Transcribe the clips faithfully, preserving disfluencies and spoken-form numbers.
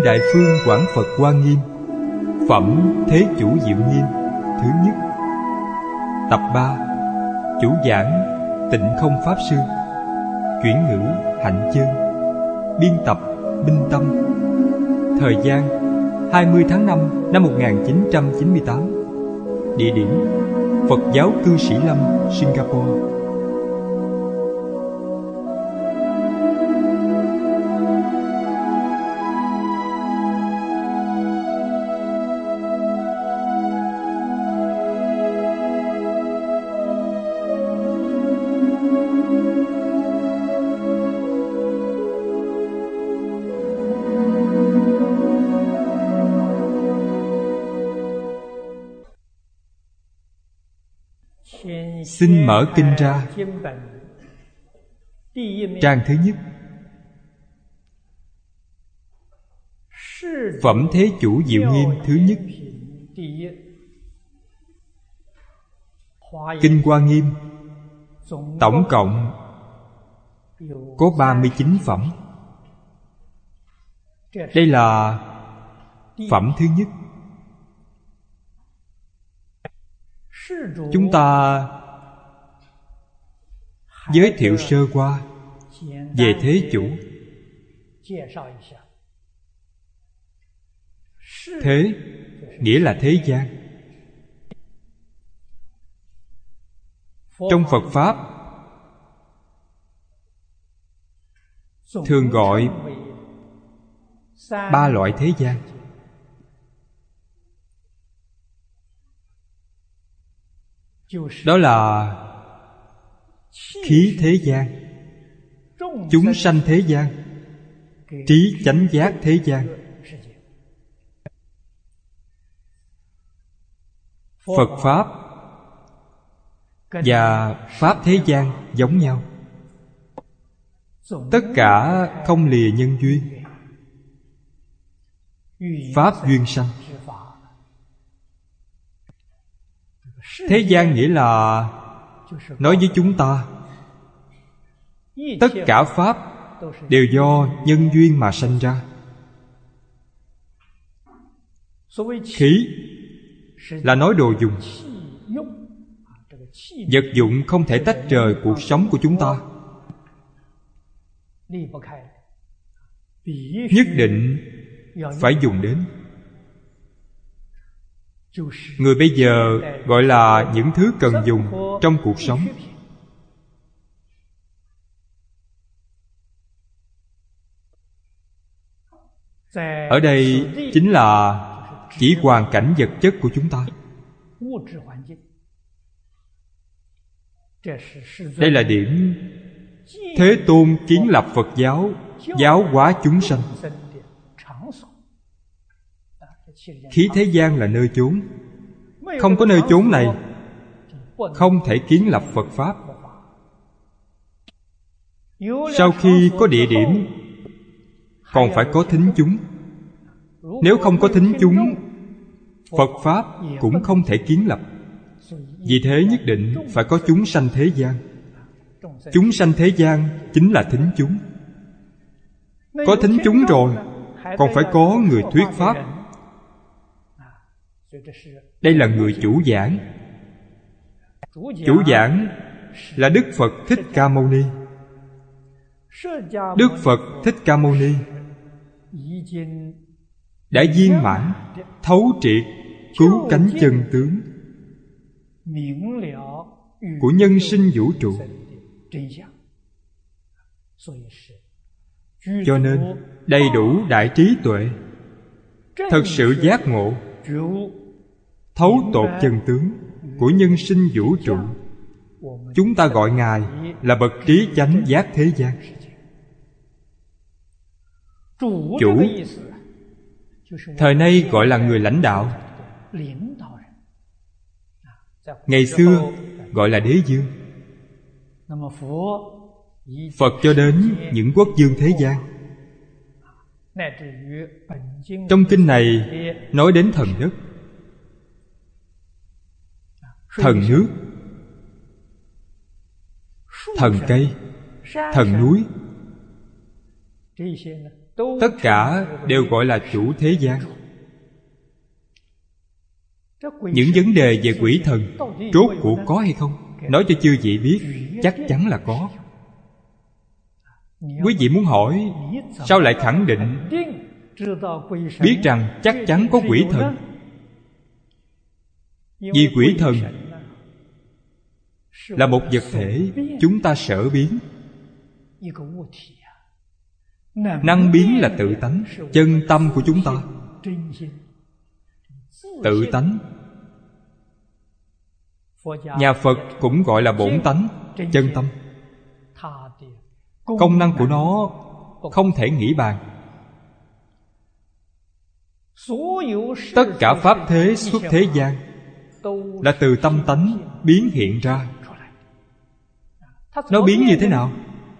Kinh Đại Phương Quảng Phật Hoa Nghiêm, Phẩm Thế Chủ Diệu Nghiêm thứ nhất. Tập ba. Chủ giảng Tịnh Không Pháp Sư. Chuyển ngữ Hạnh Chương. Biên tập Minh Tâm. Thời gian hai mươi tháng năm năm một nghìn chín trăm chín mươi tám. Địa điểm Phật giáo Cư Sĩ Lâm, Singapore. Xin mở kinh ra. Trang thứ nhất. Phẩm Thế Chủ Diệu Nghiêm thứ nhất. Kinh Hoa Nghiêm tổng cộng có ba mươi chín phẩm. Đây là phẩm thứ nhất. Chúng ta giới thiệu sơ qua về Thế Chủ. Thế nghĩa là thế gian. Trong Phật Pháp thường gọi ba loại thế gian. Đó là khí thế gian, chúng sanh thế gian, trí chánh giác thế gian. Phật Pháp và Pháp thế gian giống nhau, tất cả không lìa nhân duyên, Pháp duyên sanh. Thế gian nghĩa là nói với chúng ta tất cả Pháp đều do nhân duyên mà sanh ra. Khí là nói đồ dùng, vật dụng không thể tách rời cuộc sống của chúng ta, nhất định phải dùng đến. Người bây giờ gọi là những thứ cần dùng trong cuộc sống. Ở đây chính là chỉ hoàn cảnh vật chất của chúng ta. Đây là điểm Thế Tôn kiến lập Phật giáo, giáo hóa chúng sanh. Khí thế gian là nơi chốn. Không có nơi chốn này, không thể kiến lập Phật Pháp. Sau khi có địa điểm, còn phải có thính chúng. Nếu không có thính chúng, Phật Pháp cũng không thể kiến lập. Vì thế nhất định phải có chúng sanh thế gian. Chúng sanh thế gian chính là thính chúng. Có thính chúng rồi, còn phải có người thuyết Pháp. Đây là người chủ giảng. Chủ giảng là Đức Phật Thích Ca Mâu Ni. Đức Phật Thích Ca Mâu Ni đã viên mãn, thấu triệt, cứu cánh chân tướng của nhân sinh vũ trụ. Cho nên đầy đủ đại trí tuệ, thật sự giác ngộ, thấu tột chân tướng của nhân sinh vũ trụ. Chúng ta gọi Ngài là bậc trí chánh giác thế gian. Chủ thời nay gọi là người lãnh đạo. Ngày xưa gọi là đế dương. Phật cho đến những quốc dương thế gian. Trong kinh này nói đến thần đất, thần nước, thần cây, thần núi. tất cả đều gọi là chủ thế gian. Những vấn đề về quỷ thần rốt cuộc có hay không, nói cho chư vị biết, chắc chắn là có. Quý vị muốn hỏi, sao lại khẳng định biết rằng chắc chắn có quỷ thần? Vì quỷ thần là một vật thể chúng ta sở biến. Năng biến là tự tánh, chân tâm của chúng ta. Tự tánh, nhà Phật cũng gọi là bổn tánh, chân tâm. Công năng của nó không thể nghĩ bàn. Tất cả pháp thế xuất thế gian là từ tâm tánh biến hiện ra. Nó biến như thế nào?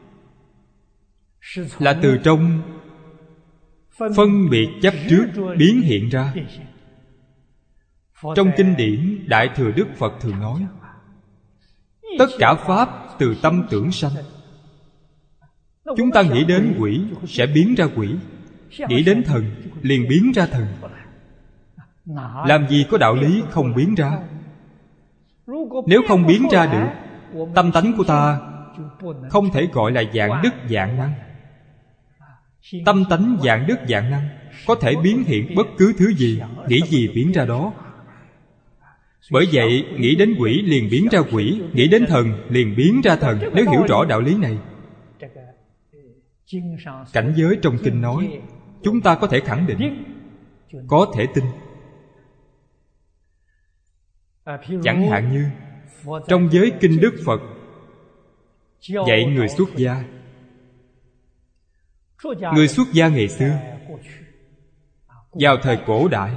Là từ trong phân biệt chấp trước biến hiện ra. Trong kinh điển Đại Thừa Đức Phật thường nói, tất cả pháp từ tâm tưởng sanh. Chúng ta nghĩ đến quỷ sẽ biến ra quỷ, nghĩ đến thần liền biến ra thần. Làm gì có đạo lý không biến ra? Nếu không biến ra được, tâm tánh của ta không thể gọi là dạng đức dạng năng. Tâm tánh dạng đức dạng năng có thể biến hiện bất cứ thứ gì, nghĩ gì biến ra đó. Bởi vậy, nghĩ đến quỷ liền biến ra quỷ, nghĩ đến thần liền biến ra thần. Nếu hiểu rõ đạo lý này, cảnh giới trong kinh nói, chúng ta có thể khẳng định, có thể tin. Chẳng hạn như trong giới kinh Đức Phật dạy người xuất gia. Người xuất gia ngày xưa, vào thời cổ đại,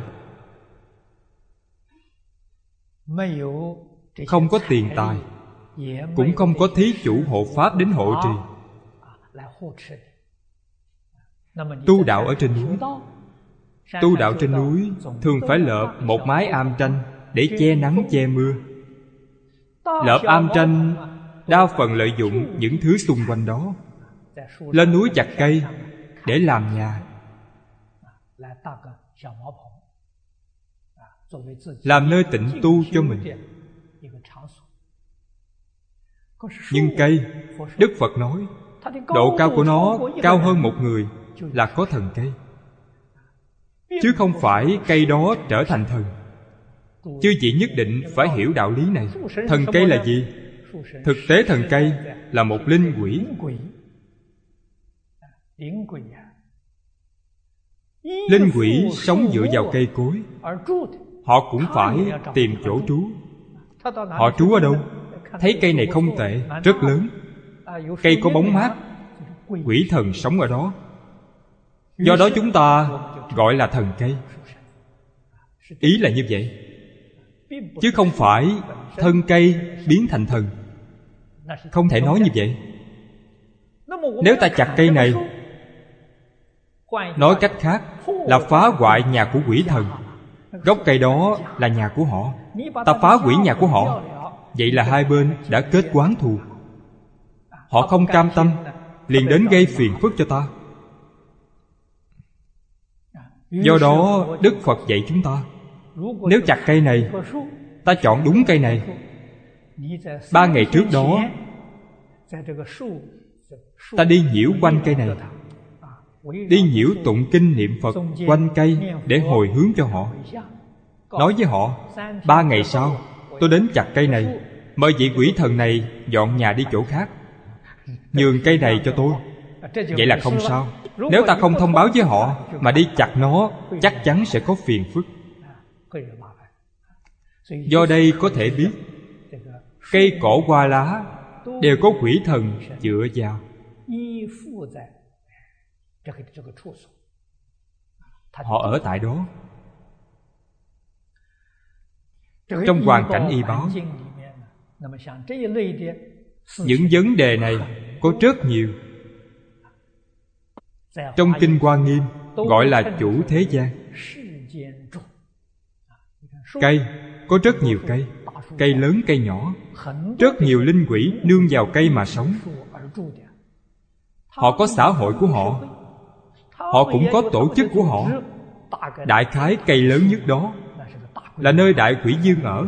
không có tiền tài, cũng không có thí chủ hộ pháp đến hộ trì. Tu đạo ở trên núi, tu đạo trên núi thường phải lợp một mái am tranh để che nắng che mưa. Lợp am tranh đa phần lợi dụng những thứ xung quanh đó. Lên núi chặt cây để làm nhà, làm nơi tịnh tu cho mình. Nhưng cây, Đức Phật nói, độ cao của nó cao hơn một người là có thần cây, chứ không phải cây đó trở thành thần. Chư vị nhất định phải hiểu đạo lý này. Thần cây là gì? Thực tế thần cây là một linh quỷ. Linh quỷ sống dựa vào cây cối, họ cũng phải tìm chỗ trú. Họ trú ở đâu? Thấy cây này không tệ, rất lớn, cây có bóng mát, quỷ thần sống ở đó. Do đó chúng ta gọi là thần cây. Ý là như vậy, chứ không phải thân cây biến thành thần. Không thể nói như vậy. Nếu ta chặt cây này, nói cách khác là phá hoại nhà của quỷ thần. Gốc cây đó là nhà của họ, ta phá hủy nhà của họ, vậy là hai bên đã kết oán thù. Họ không cam tâm, liền đến gây phiền phức cho ta. Do đó Đức Phật dạy chúng ta, nếu chặt cây này, ta chọn đúng cây này. Ba ngày trước đó, ta đi nhiễu quanh cây này, đi nhiễu tụng kinh niệm Phật quanh cây để hồi hướng cho họ. Nói với họ, ba ngày sau tôi đến chặt cây này, mời vị quỷ thần này dọn nhà đi chỗ khác, nhường cây này cho tôi. Vậy là không sao. Nếu ta không thông báo với họ mà đi chặt nó, chắc chắn sẽ có phiền phức. Do đây có thể biết, cây cỏ hoa lá đều có quỷ thần dựa vào. Họ ở tại đó. Trong hoàn cảnh y báo, những vấn đề này có rất nhiều. Trong Kinh Hoa Nghiêm gọi là chủ thế gian. Cây, có rất nhiều cây, cây lớn cây nhỏ. Rất nhiều linh quỷ nương vào cây mà sống. Họ có xã hội của họ. Họ cũng có tổ chức của họ. Đại khái cây lớn nhất đó là nơi Đại Quỷ Dương ở.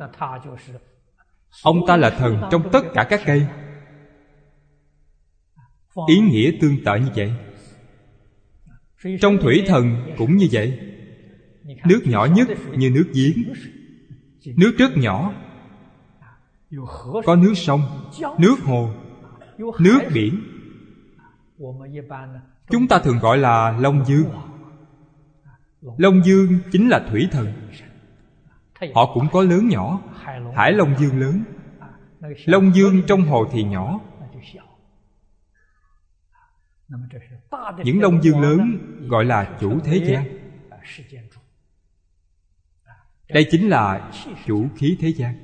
Ông ta là thần trong tất cả các cây. Ý nghĩa tương tự như vậy. Trong thủy thần cũng như vậy. Nước nhỏ nhất như nước giếng, nước rất nhỏ. Có nước sông, nước hồ, nước biển. Chúng ta thường gọi là Long Dương. Long Dương chính là thủy thần. Họ cũng có lớn nhỏ. Hải Long Dương lớn, Long Dương trong hồ thì nhỏ. Những Long Dương lớn gọi là chủ thế gian. Đây chính là chủ khí thế gian.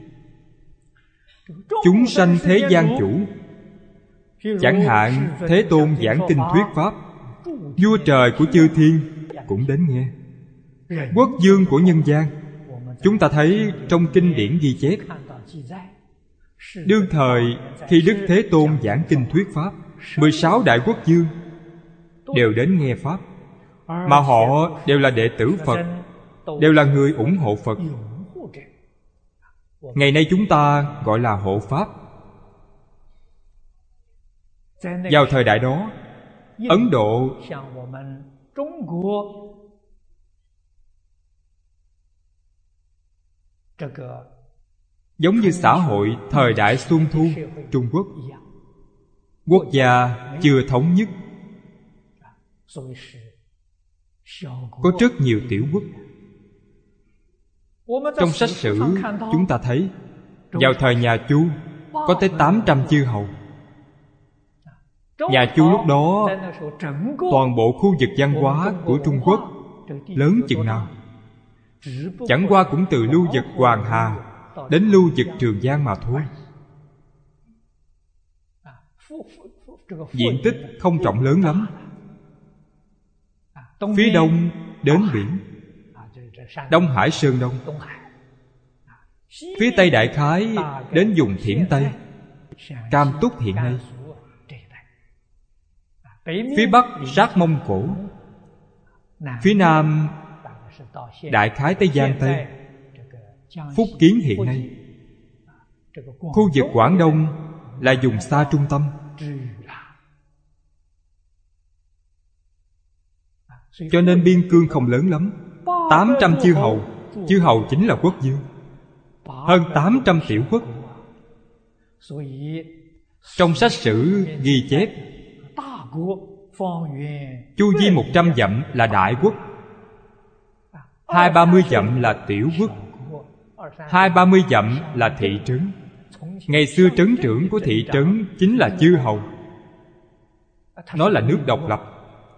Chúng sanh thế gian chủ. Chẳng hạn Thế Tôn giảng kinh thuyết pháp, vua trời của chư thiên cũng đến nghe. Quốc vương của nhân gian, chúng ta thấy trong kinh điển ghi chép, đương thời khi Đức Thế Tôn giảng kinh thuyết pháp, mười sáu đại quốc vương đều đến nghe pháp. Mà họ đều là đệ tử Phật, đều là người ủng hộ Phật. Ngày nay chúng ta gọi là hộ pháp. Vào thời đại đó, Ấn Độ giống như xã hội thời đại Xuân Thu Trung Quốc. Quốc gia chưa thống nhất, có rất nhiều tiểu quốc. Trong sách sử chúng ta thấy, vào thời nhà Chu có tới tám trăm chư hầu. Nhà Chu lúc đó, toàn bộ khu vực văn hóa của Trung Quốc lớn chừng nào? Chẳng qua cũng từ lưu vực Hoàng Hà đến lưu vực Trường Giang mà thôi. Diện tích không rộng lớn lắm. Phía đông đến biển, Đông Hải Sơn Đông. Phía tây đại khái đến vùng Thiểm Tây, Cam Túc hiện nay. Phía bắc sát Mông Cổ. Phía nam đại khái tới Giang Tây, Phúc Kiến hiện nay. Khu vực Quảng Đông là vùng xa trung tâm. Cho nên biên cương không lớn lắm. Tám trăm chư hầu. Chư hầu chính là quốc vương. Hơn tám trăm tiểu quốc. Trong sách sử ghi chép, chu vi một trăm dặm là đại quốc, hai ba mươi dặm là tiểu quốc, hai ba mươi dặm là thị trấn. Ngày xưa trấn trưởng của thị trấn chính là chư hầu. Nó là nước độc lập.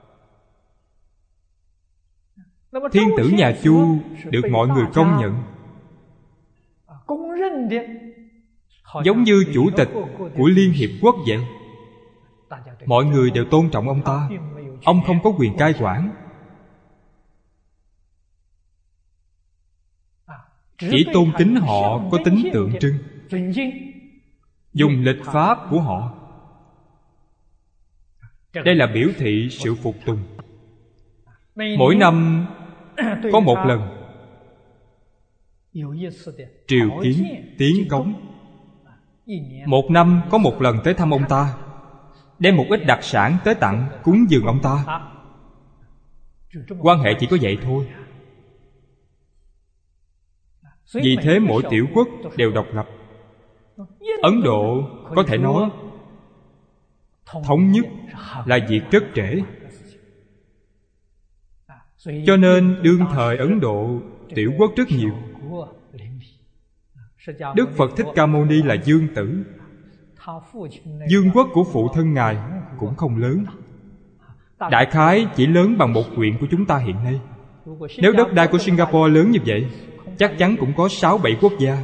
Thiên tử nhà Chu được mọi người công nhận, giống như chủ tịch của Liên Hiệp Quốc vậy. Mọi người đều tôn trọng ông ta. Ông không có quyền cai quản, chỉ tôn kính họ có tính tượng trưng, dùng lịch pháp của họ. Đây là biểu thị sự phục tùng. Mỗi năm có một lần triều kiến tiến cống. Một năm có một lần tới thăm ông ta, đem một ít đặc sản tới tặng cúng dường ông ta. Quan hệ chỉ có vậy thôi. Vì thế mỗi tiểu quốc đều độc lập. Ấn Độ có thể nói thống nhất là việc rất trễ. Cho nên đương thời Ấn Độ tiểu quốc rất nhiều. Đức Phật Thích Ca Mâu Ni là dương tử. Dương quốc của phụ thân Ngài cũng không lớn, đại khái chỉ lớn bằng một huyện của chúng ta hiện nay. Nếu đất đai của Singapore lớn như vậy, chắc chắn cũng có sáu bảy quốc gia.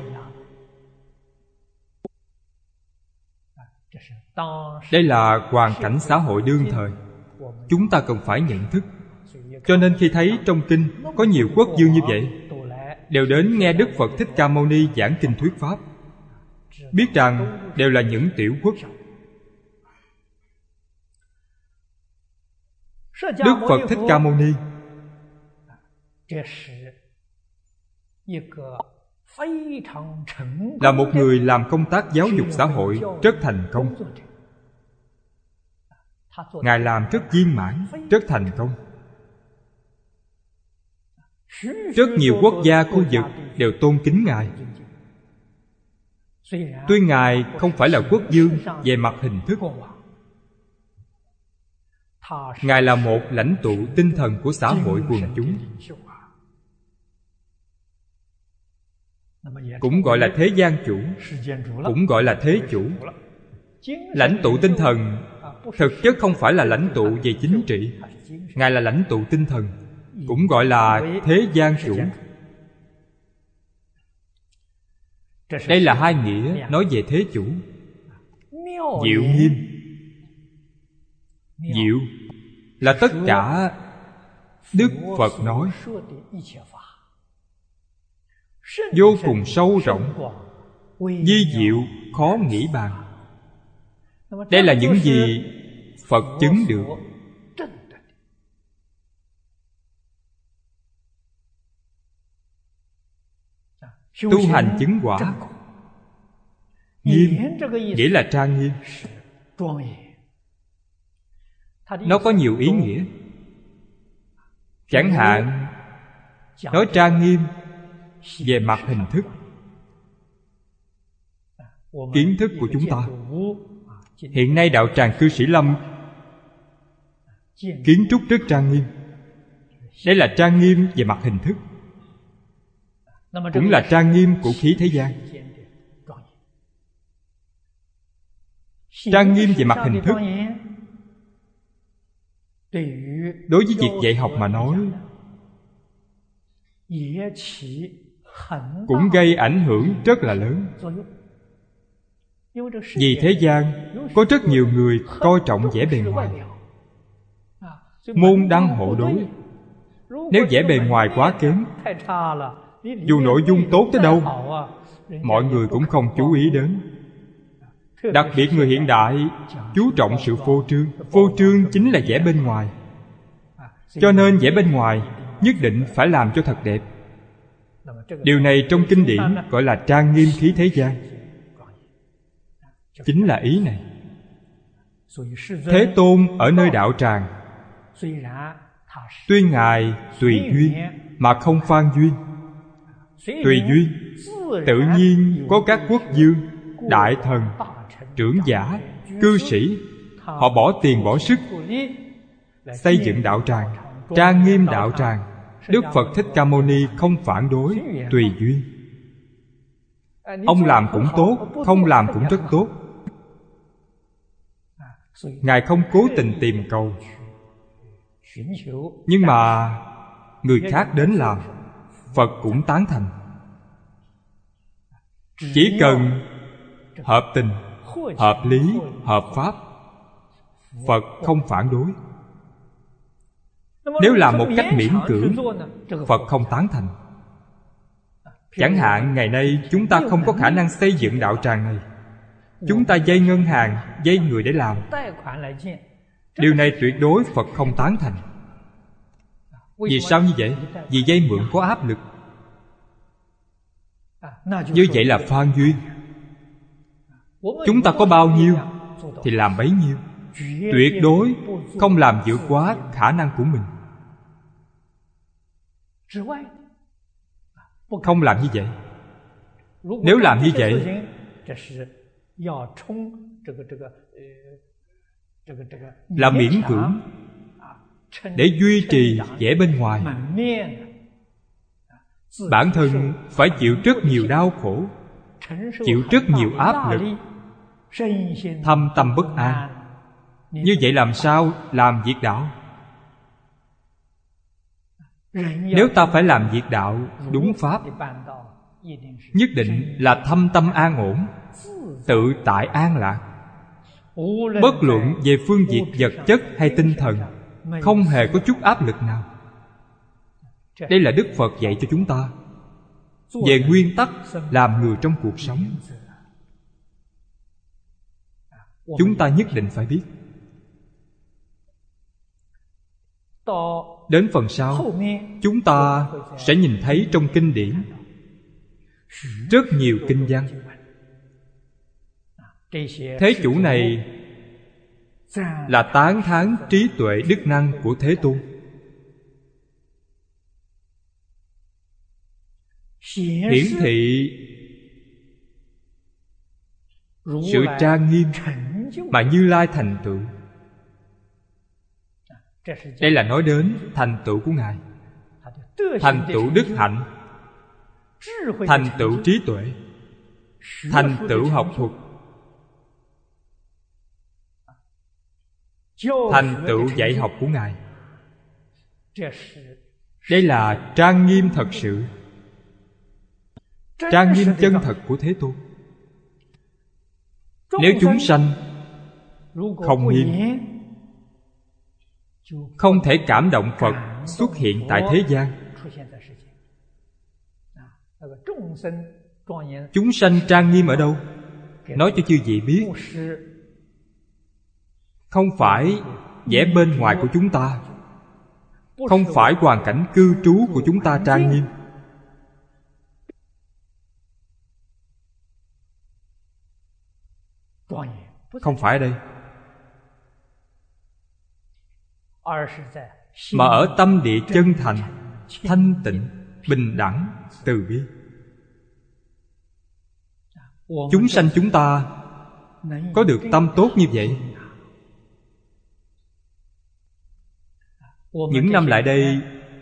Đây là hoàn cảnh xã hội đương thời, chúng ta cần phải nhận thức. Cho nên khi thấy trong kinh có nhiều quốc vương như vậy, đều đến nghe Đức Phật Thích Ca Mâu Ni giảng kinh thuyết pháp, biết rằng đều là những tiểu quốc. Đức Phật Thích Ca Mâu Ni là một người làm công tác giáo dục xã hội rất thành công. Ngài làm rất viên mãn, rất thành công. Rất nhiều quốc gia khu vực đều tôn kính Ngài. Tuy Ngài không phải là quốc vương về mặt hình thức, Ngài là một lãnh tụ tinh thần của xã hội quần chúng, cũng gọi là thế gian chủ, cũng gọi là thế chủ. Lãnh tụ tinh thần thực chất không phải là lãnh tụ về chính trị. Ngài là lãnh tụ tinh thần, cũng gọi là thế gian chủ. Đây là hai nghĩa nói về thế chủ. Diệu nghiêm. Diệu là tất cả Đức Phật nói, vô cùng sâu rộng, vi diệu khó nghĩ bàn. Đây là những gì Phật chứng được. Tu hành chứng quả. Nghiêm nghĩa là trang nghiêm. Nó có nhiều ý nghĩa. Chẳng hạn nói trang nghiêm về mặt hình thức. Kiến thức của chúng ta hiện nay đạo tràng cư Sĩ Lâm kiến trúc rất trang nghiêm. Đây là trang nghiêm về mặt hình thức, cũng là trang nghiêm của khí thế gian. Trang nghiêm về mặt hình thức đối với việc dạy học mà nói cũng gây ảnh hưởng rất là lớn. Vì thế gian có rất nhiều người coi trọng vẻ bề ngoài, môn đăng hộ đối. Nếu vẻ bề ngoài quá kém, dù nội dung tốt tới đâu, mọi người cũng không chú ý đến. Đặc biệt người hiện đại chú trọng sự phô trương. Phô trương chính là vẻ bên ngoài. Cho nên vẻ bên ngoài nhất định phải làm cho thật đẹp. Điều này trong kinh điển gọi là trang nghiêm khí thế gian. Chính là ý này. Thế Tôn ở nơi đạo tràng, tuy Ngài tùy duyên mà không phan duyên. Tùy duyên tự nhiên có các quốc vương, đại thần, trưởng giả, cư sĩ, họ bỏ tiền bỏ sức xây dựng đạo tràng, trang nghiêm đạo tràng. Đức Phật Thích Ca Mâu Ni không phản đối, tùy duyên. Ông làm cũng tốt, không làm cũng rất tốt. Ngài không cố tình tìm cầu, nhưng mà người khác đến làm, Phật cũng tán thành. Chỉ cần hợp tình, hợp lý, hợp pháp, Phật không phản đối. Nếu làm một cách miễn cưỡng, Phật không tán thành. Chẳng hạn ngày nay chúng ta không có khả năng xây dựng đạo tràng này, chúng ta vay ngân hàng, vay người để làm. Điều này tuyệt đối Phật không tán thành. Vì sao như vậy? Vì vay mượn có áp lực. Như vậy là phan duyên. Chúng ta có bao nhiêu thì làm bấy nhiêu, tuyệt đối không làm vượt quá khả năng của mình. Không làm như vậy. Nếu làm như vậy, là miễn cưỡng để duy trì vẻ bên ngoài. Bản thân phải chịu rất nhiều đau khổ, chịu rất nhiều áp lực, thâm tâm bất an. Như vậy làm sao làm việc đạo? Nếu ta phải làm việc đạo đúng pháp, nhất định là thâm tâm an ổn, tự tại an lạc. Bất luận về phương diện vật chất hay tinh thần, không hề có chút áp lực nào. Đây là Đức Phật dạy cho chúng ta về nguyên tắc làm người trong cuộc sống. Chúng ta nhất định phải biết. Đến phần sau, chúng ta sẽ nhìn thấy trong kinh điển rất nhiều kinh văn. Thế chủ này là tán thán trí tuệ đức năng của Thế Tôn, hiển thị sự trang nghiêm mà Như Lai thành tựu. Đây là nói đến thành tựu của Ngài, thành tựu đức hạnh, thành tựu trí tuệ, thành tựu học thuật, thành tựu dạy học của Ngài. Đây là trang nghiêm thật sự, trang nghiêm chân thật của Thế Tôn. Nếu chúng sanh không nghiêm, không thể cảm động Phật xuất hiện tại thế gian. Chúng sanh trang nghiêm ở đâu? Nói cho chư vị biết, không phải vẻ bên ngoài của chúng ta, không phải hoàn cảnh cư trú của chúng ta trang nghiêm. Không phải ở đây, mà ở tâm địa chân thành, thanh tịnh, bình đẳng, từ bi. Chúng sanh chúng ta có được tâm tốt như vậy. Những năm lại đây,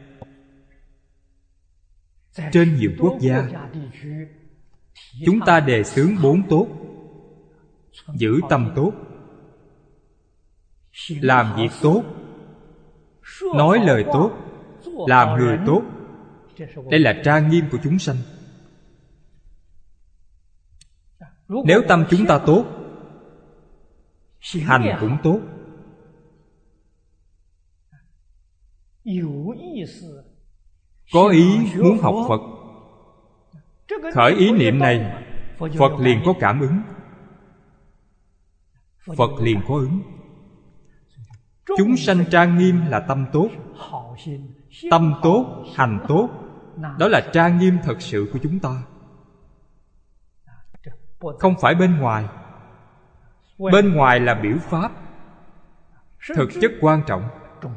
trên nhiều quốc gia, chúng ta đề xướng bốn tốt: giữ tâm tốt, làm việc tốt, nói lời tốt, làm người tốt. Đây là trang nghiêm của chúng sanh. Nếu tâm chúng ta tốt, hành cũng tốt. Có ý muốn học Phật, khởi ý niệm này, Phật liền có cảm ứng, Phật liền có ứng. Chúng sanh trang nghiêm là tâm tốt. Tâm tốt, hành tốt, đó là trang nghiêm thật sự của chúng ta, không phải bên ngoài. Bên ngoài là biểu pháp, thực chất quan trọng.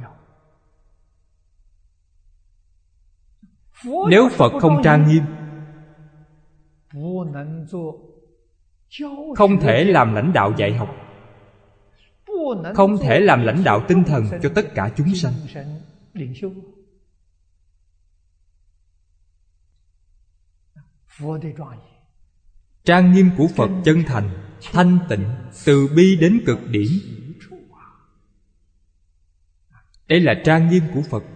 Nếu Phật không trang nghiêm, không thể làm lãnh đạo dạy học, không thể làm lãnh đạo tinh thần cho tất cả chúng sanh. Trang nghiêm của Phật chân thành, thanh tịnh, từ bi đến cực điểm. Đây là trang nghiêm của Phật.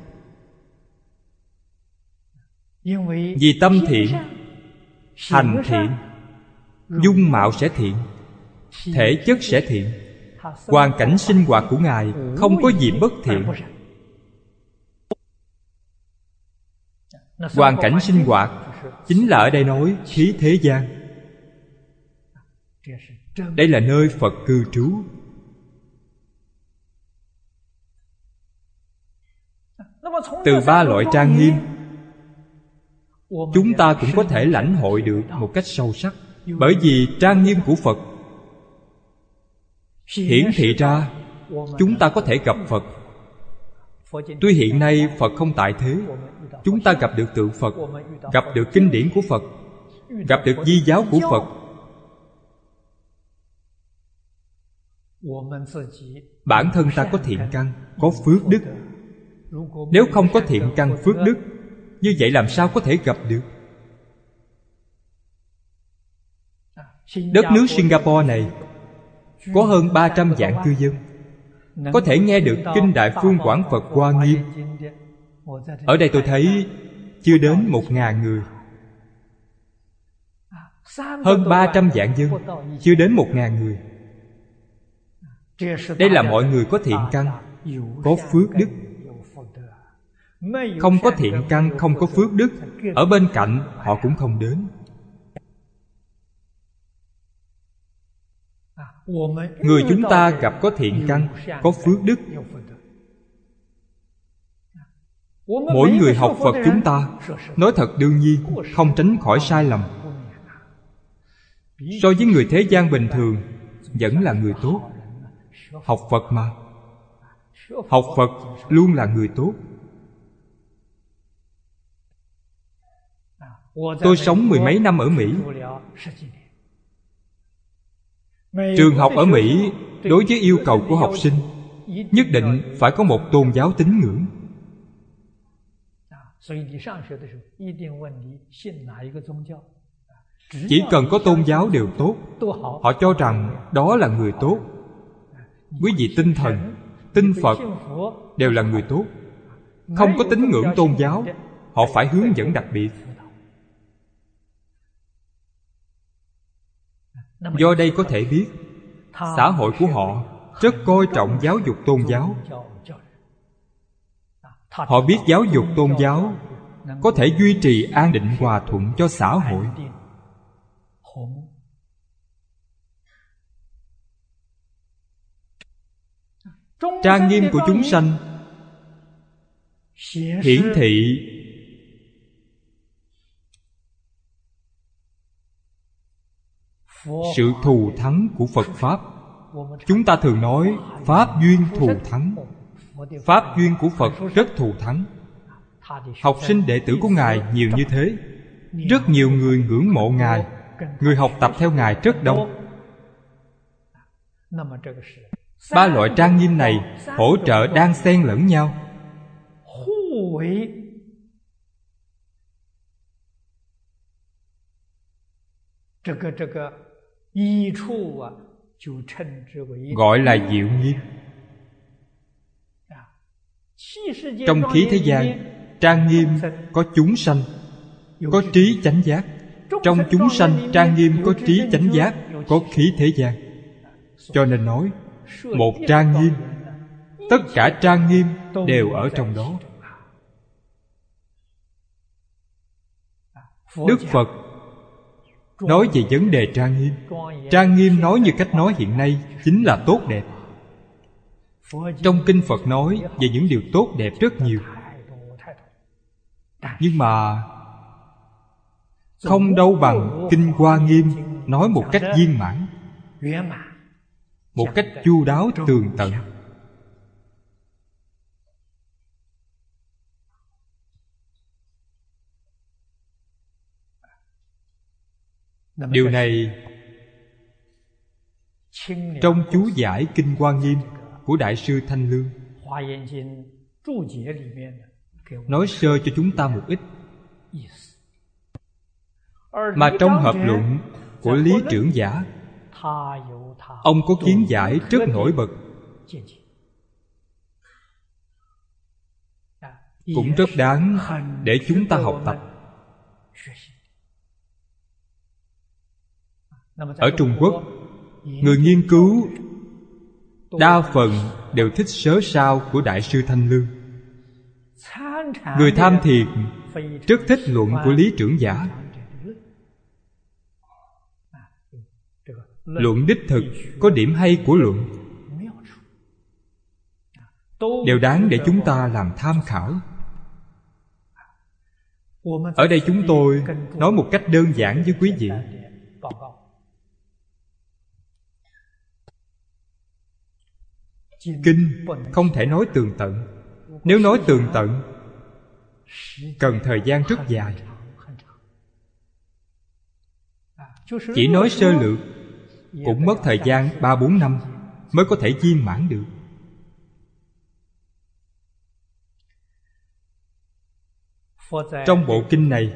Vì tâm thiện, hành thiện, dung mạo sẽ thiện, thể chất sẽ thiện, hoàn cảnh sinh hoạt của Ngài không có gì bất thiện. Hoàn cảnh sinh hoạt chính là ở đây nói khí thế gian. Đây là nơi Phật cư trú. Từ ba loại trang nghiêm, chúng ta cũng có thể lãnh hội được một cách sâu sắc. Bởi vì trang nghiêm của Phật hiển thị ra chúng ta có thể gặp Phật. Tuy hiện nay Phật không tại thế, chúng ta gặp được tượng Phật, gặp được kinh điển của Phật, gặp được di giáo của Phật. Bản thân ta có thiện căn, có phước đức. Nếu không có thiện căn phước đức, như vậy làm sao có thể gặp được? Đất nước Singapore này có hơn ba trăm vạn cư dân, có thể nghe được Kinh Đại Phương Quảng Phật Hoa Nghiêm. Ở đây tôi thấy chưa đến một ngàn người. Hơn ba trăm vạn dân, chưa đến một ngàn người. Đây là mọi người có thiện căn, có phước đức. Không có thiện căn, không có phước đức, ở bên cạnh họ cũng không đến. Người chúng ta gặp có thiện căn, có phước đức, Mỗi người học Phật chúng ta, nói thật đương nhiên, không tránh khỏi sai lầm. So với người thế gian bình thường, vẫn là người tốt. Học Phật mà, học Phật luôn là người tốt. Tôi sống mười mấy năm ở Mỹ. Trường học ở Mỹ đối với yêu cầu của học sinh nhất định phải có một tôn giáo tín ngưỡng. Chỉ cần có tôn giáo đều tốt. Họ cho rằng đó là người tốt. Quý vị tin thần, tin Phật đều là người tốt. Không có tín ngưỡng tôn giáo, họ phải hướng dẫn đặc biệt. Do đây có thể biết xã hội của họ rất coi trọng giáo dục tôn giáo. Họ biết giáo dục tôn giáo có thể duy trì an định hòa thuận cho xã hội. Trang nghiêm của chúng sanh hiển thị sự thù thắng của Phật Pháp. Chúng ta thường nói Pháp duyên thù thắng. Pháp duyên của Phật rất thù thắng. Học sinh đệ tử của Ngài nhiều như thế. Rất nhiều người ngưỡng mộ Ngài. Người học tập theo Ngài rất đông. Ba loại trang nghiêm này hỗ trợ đan xen lẫn nhau. Gọi là diệu nghiêm. Trong khí thế gian, trang nghiêm có chúng sanh, có trí chánh giác. Trong chúng sanh, trang nghiêm có trí chánh giác, có khí thế gian. Cho nên nói, một trang nghiêm, tất cả trang nghiêm đều ở trong đó. Đức Phật nói về vấn đề trang nghiêm. Trang nghiêm nói như cách nói hiện nay chính là tốt đẹp. Trong kinh Phật nói về những điều tốt đẹp rất nhiều. Nhưng mà không đâu bằng Kinh Hoa Nghiêm nói một cách viên mãn, một cách chu đáo tường tận. Điều này trong chú giải Kinh Hoa Nghiêm của Đại sư Thanh Lương nói sơ cho chúng ta một ít. Mà trong hợp luận của Lý Trưởng Giả, ông có kiến giải rất nổi bật, cũng rất đáng để chúng ta học tập. Ở Trung Quốc, người nghiên cứu đa phần đều thích sớ sao của Đại sư Thanh Lương. Người tham thiền rất thích luận của Lý Trưởng Giả. Luận đích thực có điểm hay của luận, đều đáng để chúng ta làm tham khảo. Ở đây chúng tôi nói một cách đơn giản với quý vị. Kinh không thể nói tường tận. Nếu nói tường tận, cần thời gian rất dài. Chỉ nói sơ lược cũng mất thời gian ba bốn năm mới có thể viên mãn được. Trong bộ kinh này,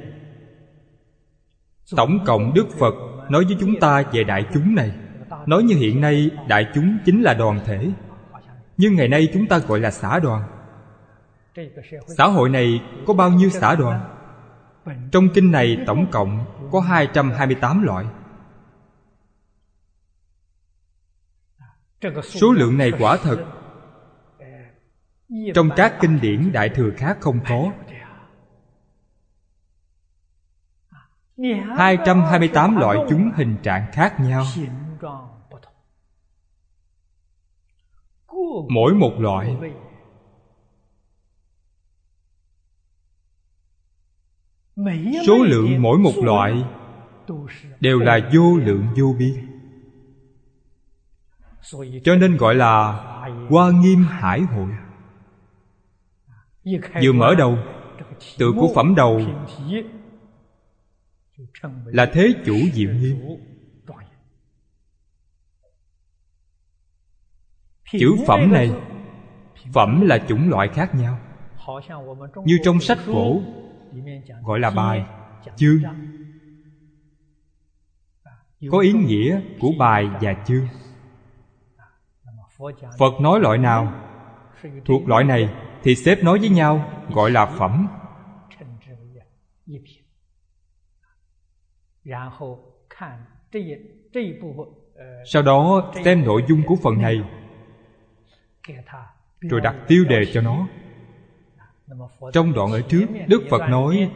tổng cộng Đức Phật nói với chúng ta về đại chúng này. Nói như hiện nay đại chúng chính là đoàn thể, nhưng ngày nay chúng ta gọi là xã đoàn. Xã hội này có bao nhiêu xã đoàn? Trong kinh này tổng cộng có hai trăm hai mươi tám loại. Số lượng này quả thật trong các kinh điển Đại Thừa khác không có. Hai trăm hai mươi tám loại chúng hình trạng khác nhau. Mỗi một loại Số lượng mỗi một loại đều là vô lượng vô biên, cho nên gọi là Hoa Nghiêm Hải Hội. Vừa mở đầu, tựa của phẩm đầu là Thế Chủ Diệu Nghiêm. Chữ phẩm này, phẩm là chủng loại khác nhau. Như trong sách cổ gọi là bài, chương, có ý nghĩa của bài và chương. Phật nói loại nào thuộc loại này thì xếp nói với nhau gọi là phẩm. Sau đó xem nội dung của phần này, rồi đặt tiêu đề cho nó. Trong đoạn ở trước, Đức Phật nói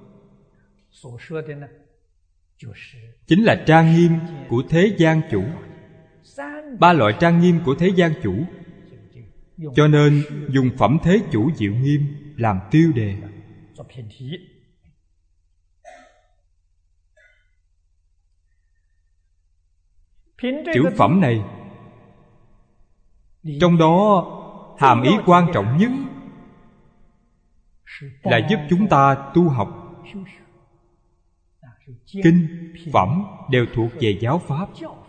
chính là trang nghiêm của thế gian chủ. Ba loại trang nghiêm của thế gian chủ, cho nên dùng phẩm Thế Chủ Diệu Nghiêm làm tiêu đề. Chữ phẩm này, trong đó hàm ý quan trọng nhất là giúp chúng ta tu học. Kinh, phẩm đều thuộc về giáo pháp,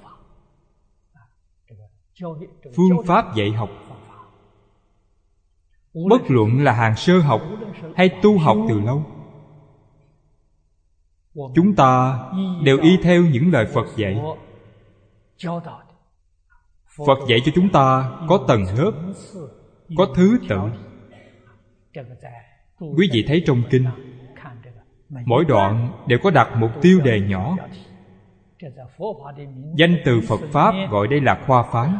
phương pháp dạy học. Bất luận là hàng sơ học hay tu học từ lâu, chúng ta đều y theo những lời Phật dạy. Phật dạy cho chúng ta có tầng lớp, có thứ tự. Quý vị thấy trong kinh, mỗi đoạn đều có đặt một tiêu đề nhỏ. Danh từ Phật Pháp gọi đây là khoa phán,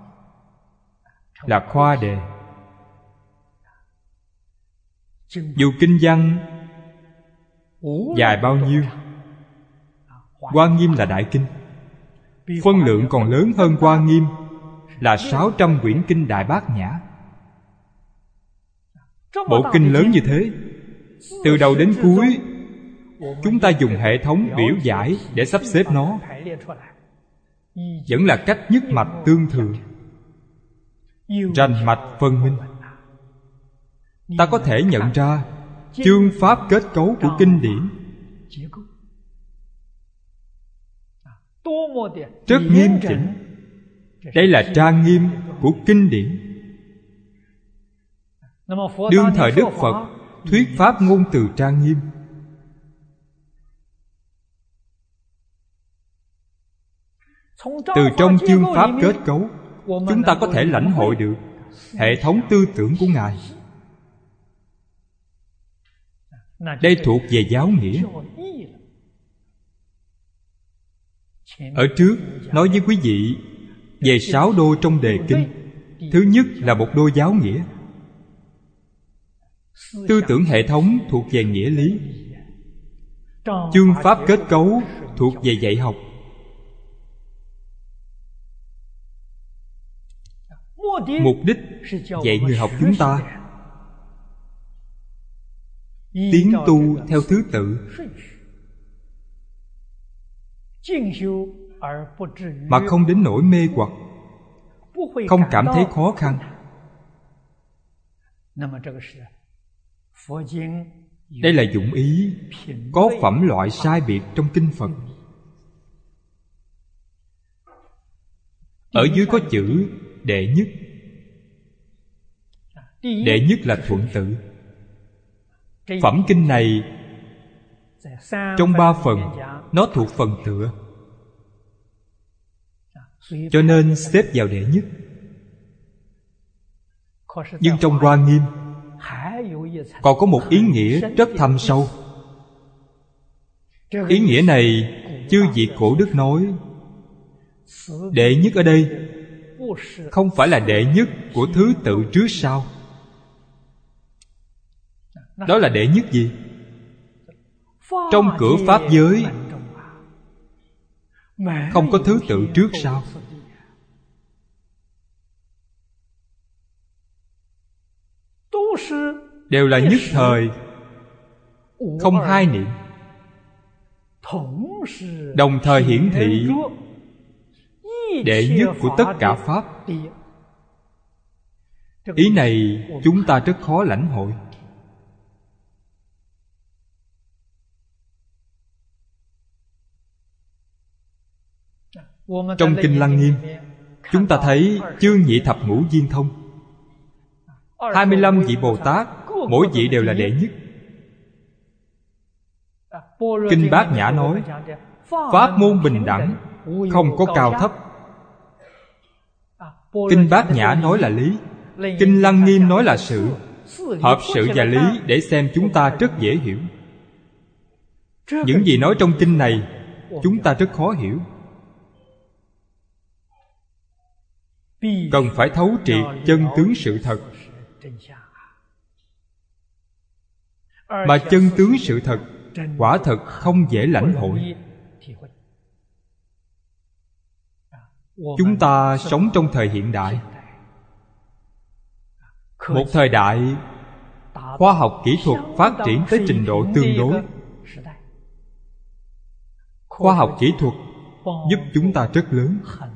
là khoa đề. Dù kinh văn dài bao nhiêu, Hoa Nghiêm là đại kinh, phân lượng còn lớn hơn Hoa Nghiêm là sáu trăm quyển kinh Đại Bát Nhã. Bộ kinh lớn như thế, từ đầu đến cuối chúng ta dùng hệ thống biểu giải để sắp xếp nó, vẫn là cách nhất mạch tương thừa, rành mạch phân minh. Ta có thể nhận ra chương pháp kết cấu của kinh điển rất nghiêm chỉnh. Đây là trang nghiêm của kinh điển. Đương thời Đức Phật thuyết pháp ngôn từ trang nghiêm. Từ trong chương pháp kết cấu, chúng ta có thể lãnh hội được hệ thống tư tưởng của Ngài. Đây thuộc về giáo nghĩa. Ở trước nói với quý vị về sáu đô trong đề kinh. Thứ nhất là một đô giáo nghĩa. Tư tưởng hệ thống thuộc về nghĩa lý. Chương pháp kết cấu thuộc về dạy học. Mục đích dạy người học chúng ta tiến tu theo thứ tự, mà không đến nỗi mê hoặc, không cảm thấy khó khăn. Đây là dụng ý có phẩm loại sai biệt trong kinh Phật. Ở dưới có chữ đệ nhất. Đệ nhất là thuận tự. Phẩm kinh này trong ba phần, nó thuộc phần tựa, cho nên xếp vào đệ nhất. Nhưng trong Hoa Nghiêm còn có một ý nghĩa rất thâm sâu. Ý nghĩa này chư vị cổ đức nói, đệ nhất ở đây không phải là đệ nhất của thứ tự trước sau. Đó là đệ nhất gì? Trong cửa pháp giới không có thứ tự trước sau. Đều là nhất thời. không hai niệm, đồng thời hiển thị đệ nhất của tất cả pháp. Ý này chúng ta rất khó lãnh hội. Trong Kinh Lăng Nghiêm, chúng ta thấy chương nhị thập ngũ viên thông, hai mươi lăm vị Bồ Tát, mỗi vị đều là đệ nhất. Kinh Bát Nhã nói pháp môn bình đẳng, không có cao thấp. Kinh Bát Nhã nói là lý, Kinh Lăng Nghiêm nói là sự. Hợp sự và lý để xem chúng ta rất dễ hiểu. Những gì nói trong kinh này chúng ta rất khó hiểu. Cần phải thấu triệt chân tướng sự thật. Mà chân tướng sự thật quả thật không dễ lãnh hội. Chúng ta sống trong thời hiện đại, một thời đại khoa học kỹ thuật phát triển tới trình độ tương đối. Khoa học kỹ thuật giúp chúng ta rất lớn.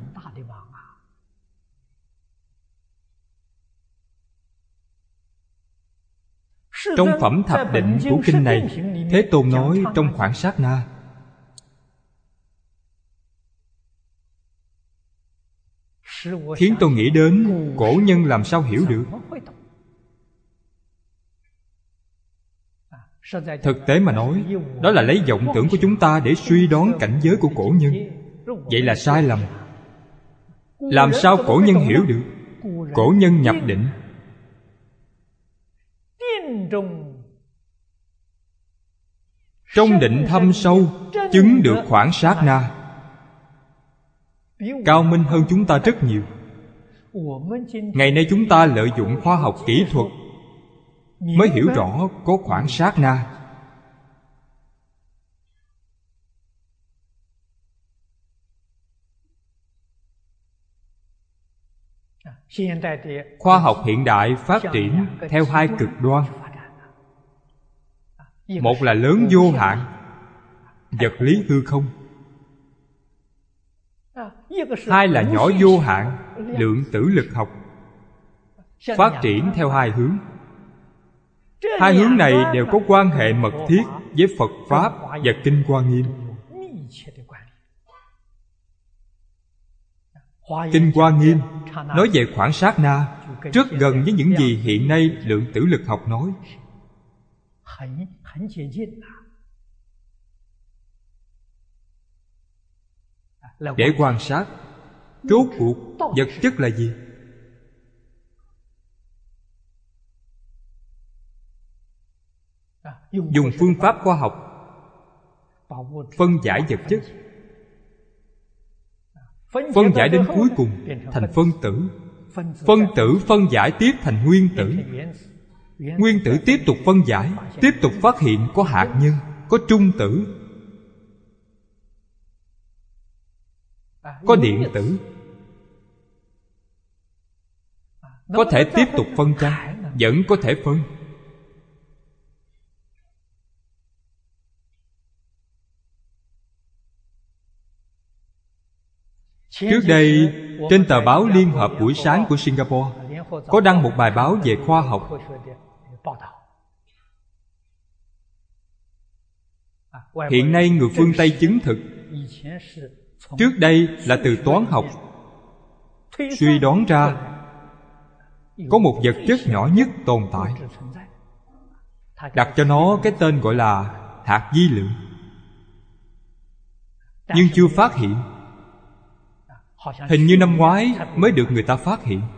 Trong phẩm thập định của kinh này, Thế Tôn nói trong khoảng sát na, khiến tôi nghĩ đến cổ nhân làm sao hiểu được. Thực tế mà nói, đó là lấy vọng tưởng của chúng ta để suy đoán cảnh giới của cổ nhân. Vậy là sai lầm. Làm sao cổ nhân hiểu được? Cổ nhân nhập định, trong định thâm sâu chứng được khoảng sát na, cao minh hơn chúng ta rất nhiều. Ngày nay chúng ta lợi dụng khoa học kỹ thuật mới hiểu rõ có khoảng sát na. Khoa học hiện đại phát triển theo hai cực đoan. Một là lớn vô hạn, vật lý hư không. Hai là nhỏ vô hạn, lượng tử lực học. Phát triển theo hai hướng. Hai hướng này đều có quan hệ mật thiết với Phật Pháp và Kinh Hoa Nghiêm. Kinh Hoa Nghiêm nói về khoảng sát na rất gần với những gì hiện nay lượng tử lực học nói. Để quan sát rốt cuộc vật chất là gì. Dùng phương pháp khoa học phân giải vật chất, phân giải đến cuối cùng thành phân tử. Phân tử phân giải tiếp thành nguyên tử. Nguyên tử tiếp tục phân giải, tiếp tục phát hiện có hạt nhân, có trung tử, có điện tử. Có thể tiếp tục phân chăng? Vẫn có thể phân. Trước đây, trên tờ báo Liên Hợp buổi sáng của Singapore có đăng một bài báo về khoa học. Hiện nay người phương Tây chứng thực, trước đây là từ toán học suy đoán ra có một vật chất nhỏ nhất tồn tại, đặt cho nó cái tên gọi là hạt vi lượng. Nhưng chưa phát hiện. Hình như năm ngoái mới được người ta phát hiện.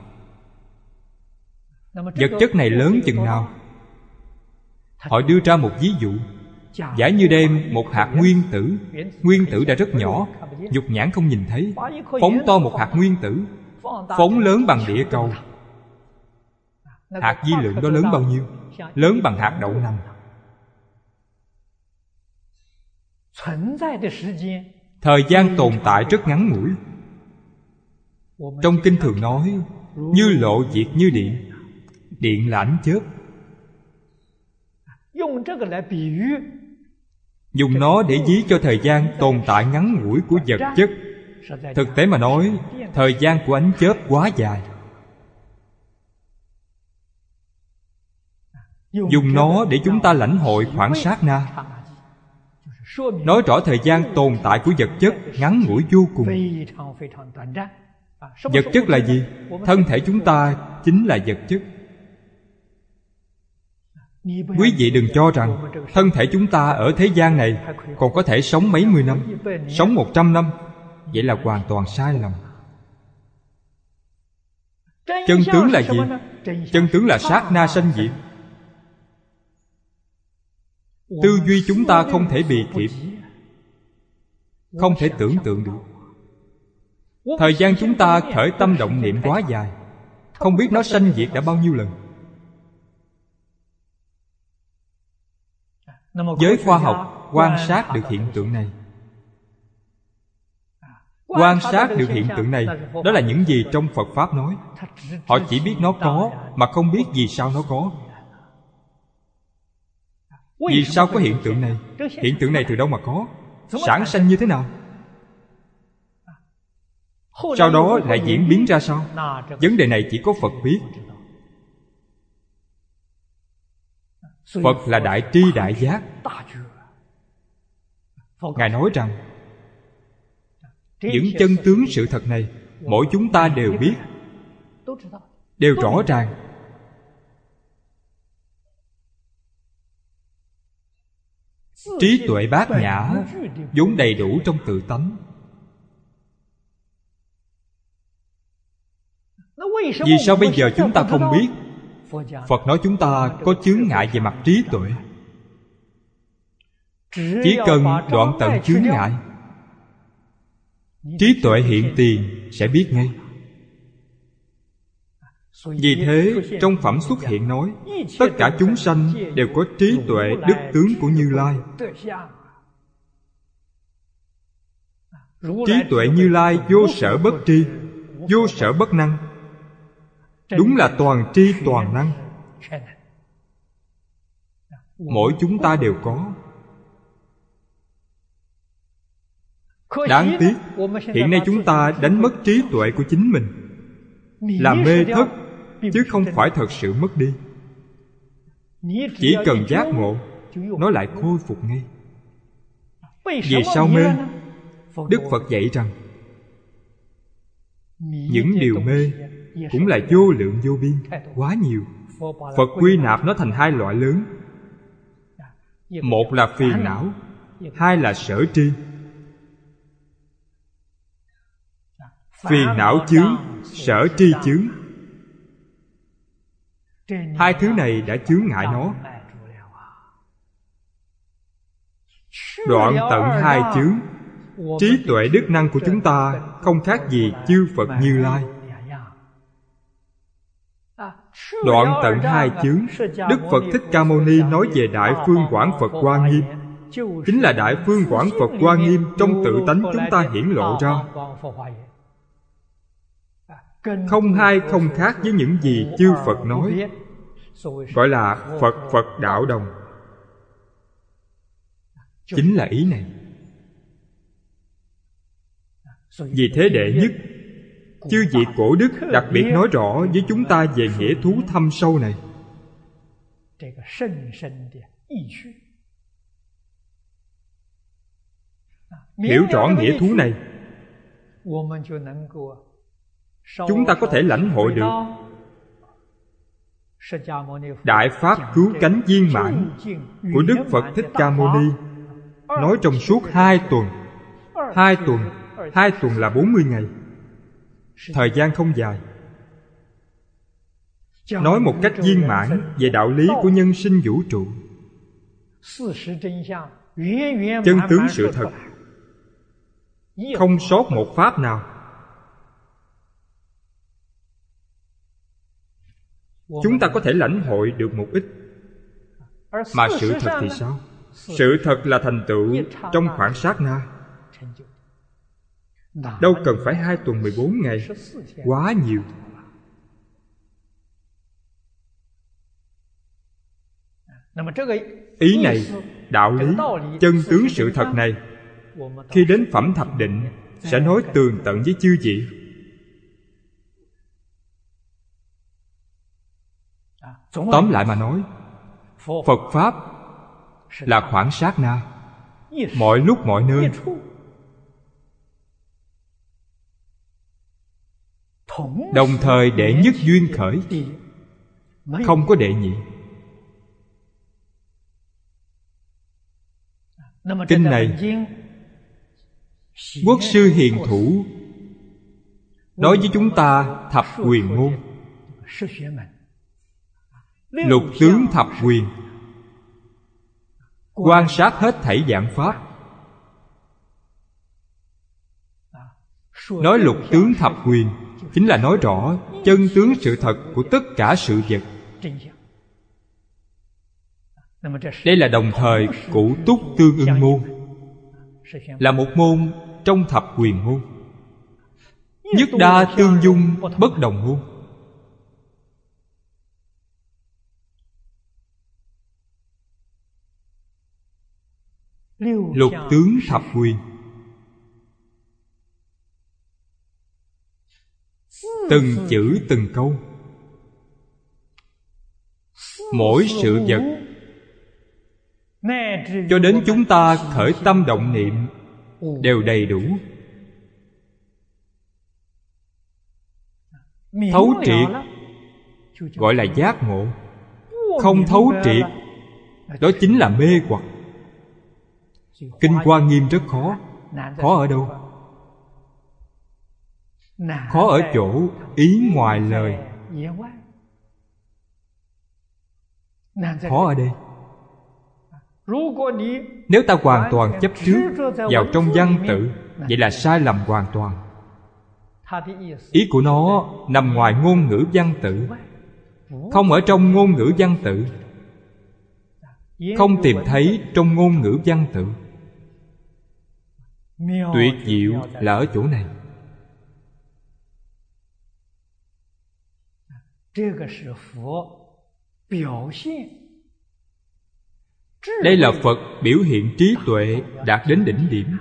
Vật chất này lớn chừng nào? Họ đưa ra một ví dụ. Giả như đem một hạt nguyên tử, nguyên tử đã rất nhỏ, dục nhãn không nhìn thấy, phóng to một hạt nguyên tử, phóng lớn bằng địa cầu. Hạt vi lượng đó lớn bao nhiêu? Lớn bằng hạt đậu nành. Thời gian tồn tại rất ngắn ngủi. Trong kinh thường nói như lộ diệt như điện. Điện là ánh chớp. Dùng nó để ví cho thời gian tồn tại ngắn ngủi của vật chất. Thực tế mà nói, thời gian của ánh chớp quá dài. Dùng nó để chúng ta lãnh hội khoảng sát na, nói rõ thời gian tồn tại của vật chất ngắn ngủi vô cùng. Vật chất là gì? Thân thể chúng ta chính là vật chất. Quý vị đừng cho rằng thân thể chúng ta ở thế gian này còn có thể sống mấy mươi năm, sống một trăm năm. Vậy là hoàn toàn sai lầm. Chân tướng là gì? Chân tướng là sát na sanh diệt. Tư duy chúng ta không thể bì kịp, không thể tưởng tượng được. Thời gian chúng ta khởi tâm động niệm quá dài, không biết nó sanh diệt đã bao nhiêu lần. Giới khoa học quan sát được hiện tượng này. Quan sát được hiện tượng này, đó là những gì trong Phật Pháp nói. Họ chỉ biết nó có, mà không biết vì sao nó có. Vì sao có hiện tượng này? Hiện tượng này từ đâu mà có? Sản sanh như thế nào? Sau đó lại diễn biến ra sao? Vấn đề này chỉ có Phật biết. Phật là đại tri đại giác. Ngài nói rằng những chân tướng sự thật này mỗi chúng ta đều biết, đều rõ ràng. Trí tuệ bát nhã vốn đầy đủ trong tự tánh. Vì sao bây giờ chúng ta không biết? Phật nói chúng ta có chướng ngại về mặt trí tuệ. Chỉ cần đoạn tận chướng ngại, trí tuệ hiện tiền sẽ biết ngay. Vì thế trong phẩm xuất hiện nói, tất cả chúng sanh đều có trí tuệ đức tướng của Như Lai. Trí tuệ Như Lai vô sở bất tri, vô sở bất năng. Đúng là toàn tri toàn năng. Mỗi chúng ta đều có. Đáng tiếc, hiện nay chúng ta đánh mất trí tuệ của chính mình, làm mê thất, chứ không phải thật sự mất đi. Chỉ cần giác ngộ, nó lại khôi phục ngay. Vì sao mê? Đức Phật dạy rằng những điều mê cũng là vô lượng vô biên, quá nhiều. Phật quy nạp nó thành hai loại lớn. Một là phiền não, hai là sở tri. Phiền não chướng, sở tri chướng. Hai thứ này đã chướng ngại nó. Đoạn tận hai chướng, trí tuệ đức năng của chúng ta không khác gì chư Phật Như Lai. Đoạn tận hai chướng, Đức Phật Thích Ca Mâu Ni nói về Đại Phương Quảng Phật Hoa Nghiêm, chính là Đại Phương Quảng Phật Hoa Nghiêm trong tự tánh chúng ta hiển lộ ra, không hai không khác với những gì chư Phật nói, gọi là Phật Phật đạo đồng. Chính là ý này. Vì thế đệ nhất, chư vị cổ đức đặc biệt nói rõ với chúng ta về nghĩa thú thâm sâu này. Hiểu rõ nghĩa thú này, chúng ta có thể lãnh hội được Đại Pháp cứu cánh viên mãn của Đức Phật Thích Ca Mâu Ni, nói trong suốt hai tuần. Hai tuần, hai tuần là bốn mươi ngày. Thời gian không dài. Nói một cách viên mãn về đạo lý của nhân sinh vũ trụ. Chân tướng sự thật, không sót một pháp nào. Chúng ta có thể lãnh hội được một ít. Mà sự thật thì sao? Sự thật là thành tựu trong khoảng sát na. Đâu cần phải hai tuần mười bốn ngày. Quá nhiều. Ý này, đạo lý, chân tướng sự thật này, khi đến phẩm thập định sẽ nói tường tận với chư vị. Tóm lại mà nói, Phật Pháp là khoảng sát na, mọi lúc mọi nơi, đồng thời đệ nhất duyên khởi, không có đệ nhị. Kinh này, Quốc sư hiền thủ nói với chúng ta thập quyền môn, lục tướng thập quyền, quan sát hết thảy vạn pháp. Nói lục tướng thập quyền chính là nói rõ chân tướng sự thật của tất cả sự vật. Đây là đồng thời cụ túc tương ưng môn, là một môn trong thập quyền môn. Nhất đa tương dung bất đồng môn. Lục tướng thập quyền, từng chữ từng câu, mỗi sự vật, cho đến chúng ta khởi tâm động niệm đều đầy đủ. Thấu triệt gọi là giác ngộ, không thấu triệt đó chính là mê hoặc. Kinh Hoa Nghiêm rất khó. Khó ở đâu? Khó ở chỗ ý ngoài lời. Khó ở đây. Nếu ta hoàn toàn chấp trước vào trong văn tự, vậy là sai lầm hoàn toàn. Ý của nó nằm ngoài ngôn ngữ văn tự, không ở trong ngôn ngữ văn tự, không tìm thấy trong ngôn ngữ văn tự. Tuyệt diệu là ở chỗ này. Đây là Phật biểu hiện trí tuệ đạt đến đỉnh điểm.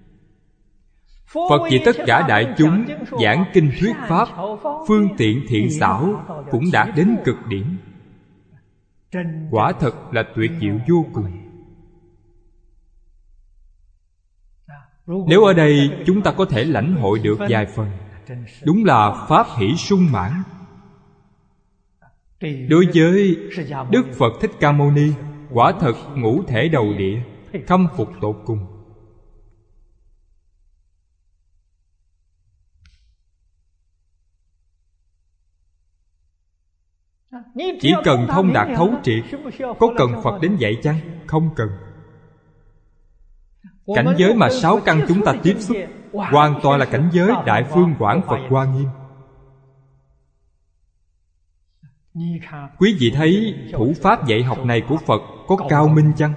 Phật vì tất cả đại chúng giảng kinh thuyết pháp, phương tiện thiện xảo cũng đạt đến cực điểm. Quả thật là tuyệt diệu vô cùng. Nếu ở đây chúng ta có thể lãnh hội được vài phần, đúng là pháp hỷ sung mãn. Đối với Đức Phật Thích Ca Mâu Ni, quả thật ngũ thể đầu địa, khâm phục tột cùng. Chỉ cần thông đạt thấu triệt, có cần Phật đến dạy chăng? Không cần. Cảnh giới mà sáu căn chúng ta tiếp xúc hoàn toàn là cảnh giới Đại Phương Quảng Phật Hoa Nghiêm. Quý vị thấy thủ pháp dạy học này của Phật có cao minh chăng?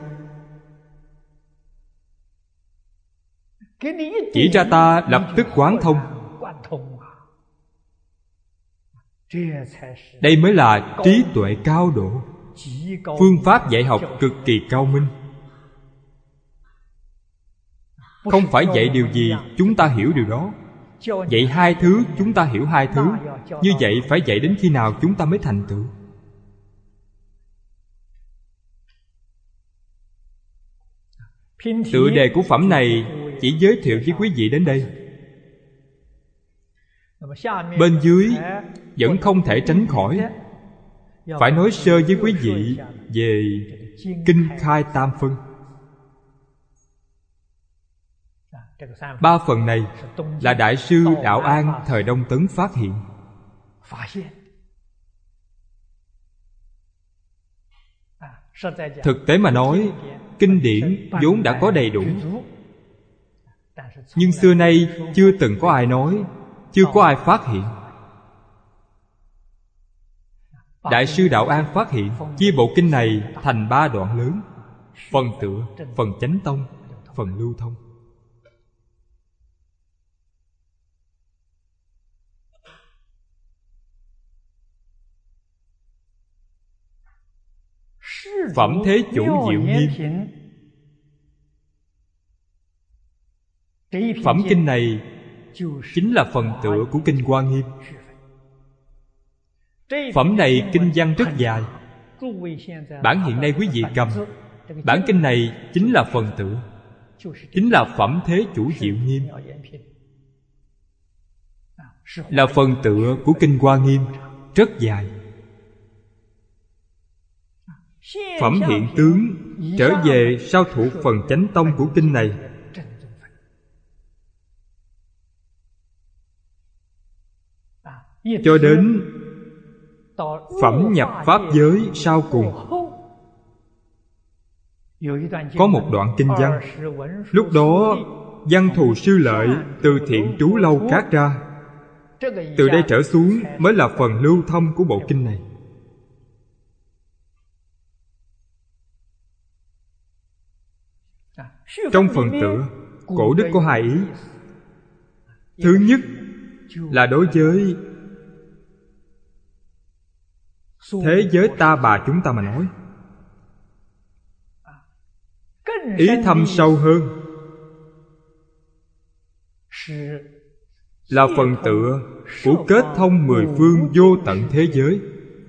Chỉ ra ta lập tức quán thông. Đây mới là trí tuệ cao độ, phương pháp dạy học cực kỳ cao minh. Không phải dạy điều gì chúng ta hiểu điều đó. Dạy hai thứ chúng ta hiểu hai thứ. Như vậy phải dạy đến khi nào chúng ta mới thành tựu? Tựa đề của phẩm này chỉ giới thiệu với quý vị đến đây. Bên dưới vẫn không thể tránh khỏi phải nói sơ với quý vị về Kinh Khai Tam Phân. Ba phần này là Đại sư Đạo An thời Đông Tấn phát hiện. Thực tế mà nói, kinh điển vốn đã có đầy đủ, nhưng xưa nay chưa từng có ai nói, chưa có ai phát hiện. Đại sư Đạo An phát hiện, chia bộ kinh này thành ba đoạn lớn: phần tựa, phần chánh tông, phần lưu thông. Phẩm Thế Chủ Diệu Nghiêm. Phẩm kinh này chính là phần tựa của kinh Hoa Nghiêm. Phẩm này kinh văn rất dài. Bản hiện nay quý vị cầm. Bản kinh này chính là phần tựa, chính là Phẩm Thế Chủ Diệu Nghiêm, là phần tựa của kinh Hoa Nghiêm, rất dài. Phẩm hiện tướng trở về sau thuộc phần chánh tông của kinh này. Cho đến phẩm nhập pháp giới sau cùng, có một đoạn kinh văn. Lúc đó Văn Thù Sư Lợi từ Thiện Trú Lâu cát ra. Từ đây trở xuống mới là phần lưu thông của bộ kinh này. Trong phần tựa, cổ đức có hai ý. Thứ nhất là đối với thế giới ta bà chúng ta mà nói. Ý thâm sâu hơn là phần tựa của kết thông mười phương vô tận thế giới.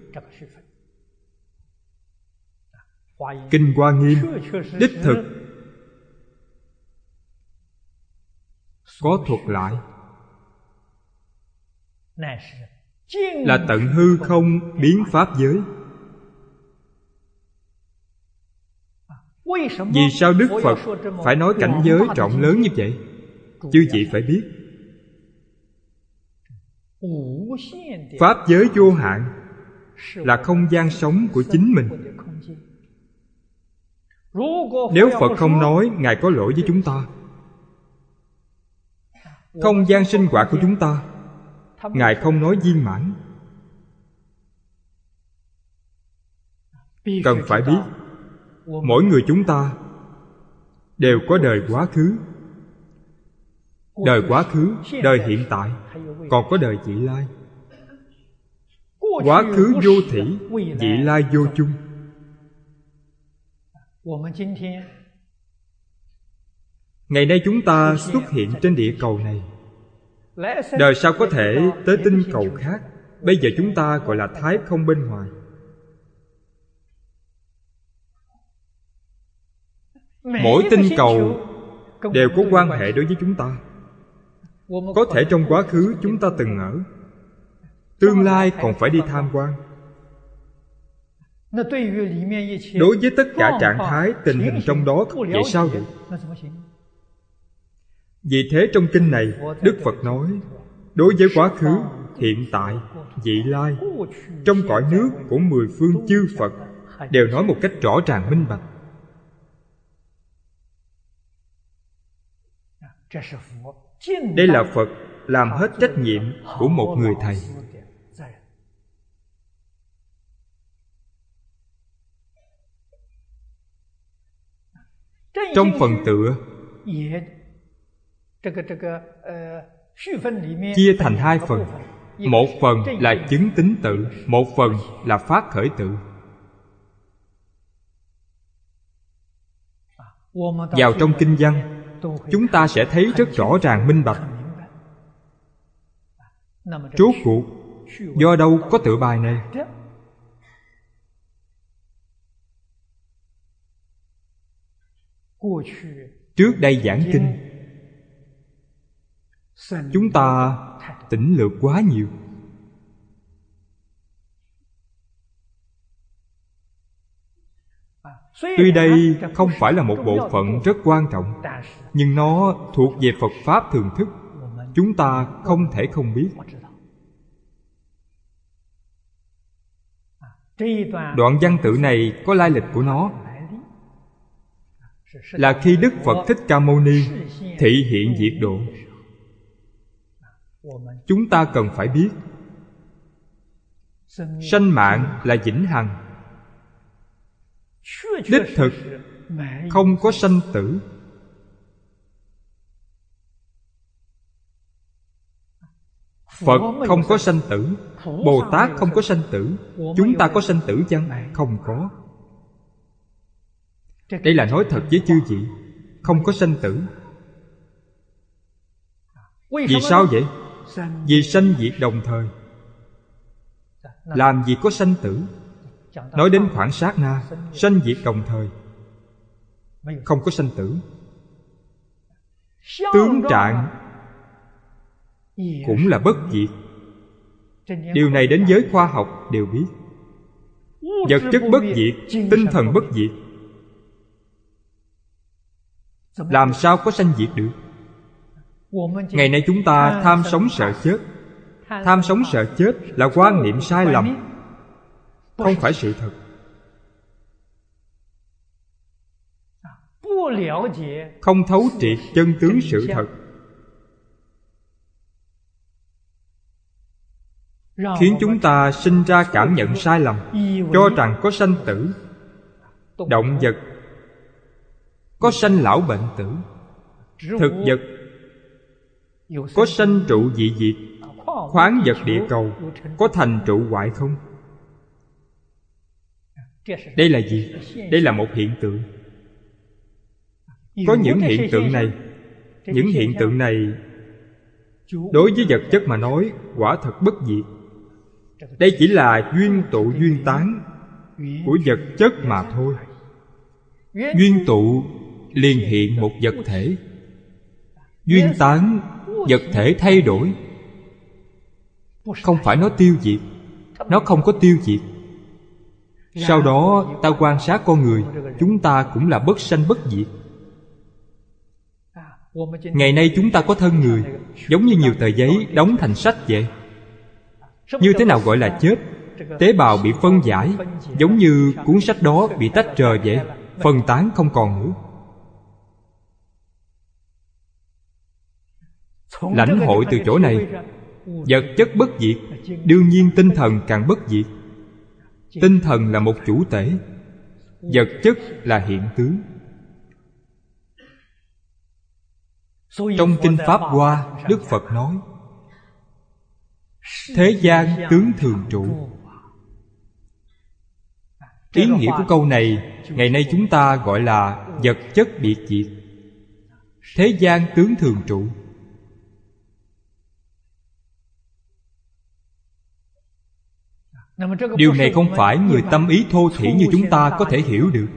Kinh Hoa Nghiêm đích thực có thuật lại, là tận hư không biến pháp giới. Vì sao Đức Phật phải nói cảnh giới rộng lớn như vậy? Chư vị phải biết, pháp giới vô hạn là không gian sống của chính mình. Nếu Phật không nói, Ngài có lỗi với chúng ta. Không gian sinh hoạt của chúng ta, Ngài không nói viên mãn. Cần phải biết, mỗi người chúng ta đều có đời quá khứ, đời quá khứ, đời hiện tại, còn có đời vị lai. Quá khứ vô thỉ, vị lai vô chung. Ngày nay chúng ta xuất hiện trên địa cầu này, đời sau có thể tới tinh cầu khác. Bây giờ chúng ta gọi là thái không bên ngoài. Mỗi tinh cầu đều có quan hệ đối với chúng ta. Có thể trong quá khứ chúng ta từng ở, tương lai còn phải đi tham quan. Đối với tất cả trạng thái tình hình trong đó, vậy sao được? Vì thế trong kinh này Đức Phật nói, đối với quá khứ, hiện tại, vị lai, trong cõi nước của mười phương chư Phật đều nói một cách rõ ràng minh bạch. Đây là Phật làm hết trách nhiệm của một người thầy. Trong phần tựa chia thành hai phần. Một phần là chứng tín tự, một phần là phát khởi tự. Vào trong kinh văn, chúng ta sẽ thấy rất rõ ràng minh bạch. Rốt cuộc do đâu có tựa bài này? Trước đây giảng kinh, chúng ta tỉnh lược quá nhiều. Tuy đây không phải là một bộ phận rất quan trọng, nhưng nó thuộc về Phật Pháp thường thức, chúng ta không thể không biết. Đoạn văn tự này có lai lịch của nó, là khi Đức Phật Thích Ca Mâu Ni thị hiện diệt độ. Chúng ta cần phải biết, sanh mạng là vĩnh hằng, đích thực không có sanh tử. Phật không có sanh tử, Bồ Tát không có sanh tử. Chúng ta có sanh tử chăng? Không có. Đây là nói thật với chư vị, không có sanh tử. Vì sao vậy? Vì sanh diệt đồng thời. Làm gì có sanh tử? Nói đến khoảng sát na, sanh diệt đồng thời, không có sanh tử. Tướng trạng cũng là bất diệt. Điều này đến giới khoa học đều biết. Vật chất bất diệt, tinh thần bất diệt. Làm sao có sanh diệt được? Ngày nay chúng ta tham sống sợ chết. Tham sống sợ chết là quan niệm sai lầm, không phải sự thật. Không thấu triệt chân tướng sự thật, khiến chúng ta sinh ra cảm nhận sai lầm, cho rằng có sanh tử. Động vật có sanh lão bệnh tử, thực vật có sanh trụ dị diệt, khoáng vật địa cầu có thành trụ hoại không? Đây là gì? Đây là một hiện tượng. Có những hiện tượng này. Những hiện tượng này đối với vật chất mà nói quả thật bất diệt. Đây chỉ là duyên tụ duyên tán của vật chất mà thôi. Duyên tụ liền hiện một vật thể, duyên tán vật thể thay đổi. Không phải nó tiêu diệt, nó không có tiêu diệt. Sau đó ta quan sát con người, chúng ta cũng là bất sanh bất diệt. Ngày nay chúng ta có thân người, giống như nhiều tờ giấy đóng thành sách vậy. Như thế nào gọi là chết? Tế bào bị phân giải, giống như cuốn sách đó bị tách rời vậy, phân tán không còn nữa. Lãnh hội từ chỗ này, vật chất bất diệt, đương nhiên tinh thần càng bất diệt. Tinh thần là một chủ thể, vật chất là hiện tướng. Trong Kinh Pháp Hoa, Đức Phật nói thế gian tướng thường trụ. Ý nghĩa của câu này ngày nay chúng ta gọi là vật chất biệt diệt. Thế gian tướng thường trụ. Điều này không phải người tâm ý thô thiển như chúng ta có thể hiểu được.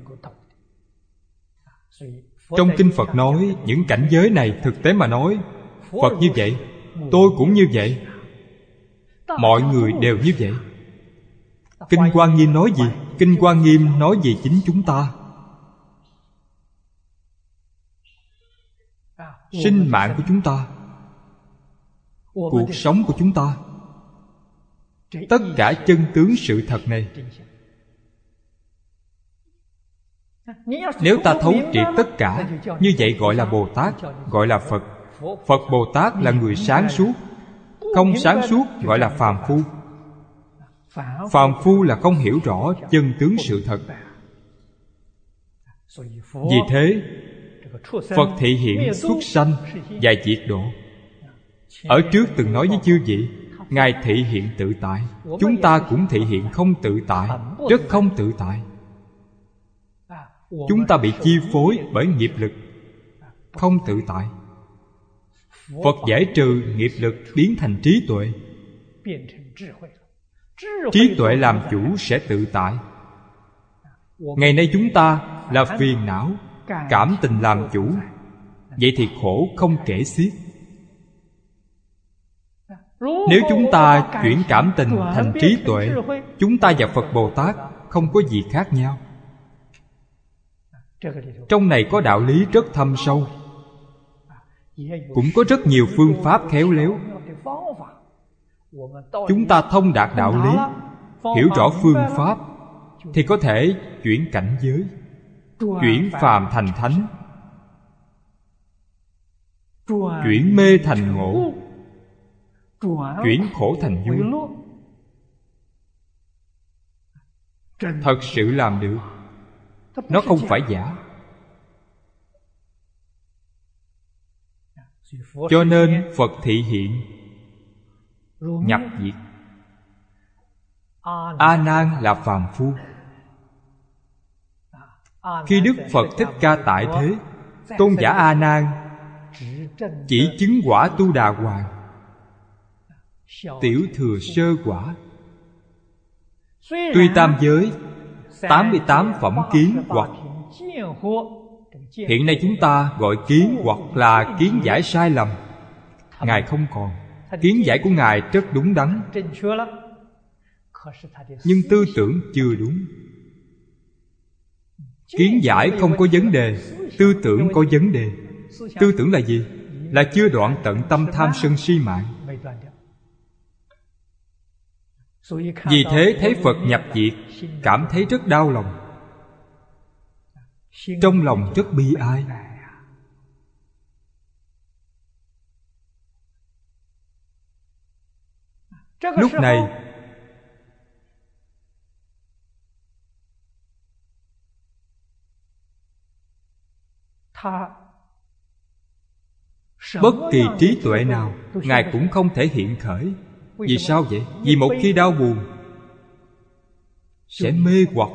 Trong Kinh Phật nói những cảnh giới này, thực tế mà nói, Phật như vậy, tôi cũng như vậy, mọi người đều như vậy. Kinh Hoa Nghiêm nói gì? Kinh Hoa Nghiêm nói về chính chúng ta. Sinh mạng của chúng ta, cuộc sống của chúng ta, tất cả chân tướng sự thật này. Nếu ta thấu triệt tất cả, như vậy gọi là Bồ Tát, gọi là Phật. Phật Bồ Tát là người sáng suốt. Không sáng suốt gọi là phàm phu. Phàm phu là không hiểu rõ chân tướng sự thật. Vì thế Phật thị hiện xuất sanh và diệt độ. Ở trước từng nói với chư vị, Ngài thị hiện tự tại. Chúng ta cũng thị hiện không tự tại, rất không tự tại. Chúng ta bị chi phối bởi nghiệp lực, không tự tại. Phật giải trừ nghiệp lực biến thành trí tuệ. Trí tuệ làm chủ sẽ tự tại. Ngày nay chúng ta là phiền não, cảm tình làm chủ. Vậy thì khổ không kể xiết. Nếu chúng ta chuyển cảm tình thành trí tuệ, chúng ta và Phật Bồ Tát không có gì khác nhau. Trong này có đạo lý rất thâm sâu, cũng có rất nhiều phương pháp khéo léo. Chúng ta thông đạt đạo lý, hiểu rõ phương pháp, thì có thể chuyển cảnh giới, chuyển phàm thành thánh, chuyển mê thành ngộ, chuyển khổ thành vui. Thật sự làm được. Nó không phải giả. Cho nên Phật thị hiện nhập diệt. A Nan là phàm phu. Khi Đức Phật Thích Ca tại thế, tôn giả A Nan chỉ chứng quả Tu Đà Hoàng, tiểu thừa sơ quả. Tuy tam giới tám mươi tám phẩm kiến hoặc hiện nay chúng ta gọi kiến hoặc là kiến giải sai lầm, Ngài không còn. Kiến giải của Ngài rất đúng đắn, nhưng tư tưởng chưa đúng. Kiến giải không có vấn đề, tư tưởng có vấn đề. Tư tưởng là gì? Là chưa đoạn tận tâm tham sân si mạng. Vì thế thấy Phật nhập diệt, cảm thấy rất đau lòng, trong lòng rất bi ai. Lúc này bất kỳ trí tuệ nào Ngài cũng không thể hiện khởi. Vì sao vậy? Vì một khi đau buồn sẽ mê hoặc.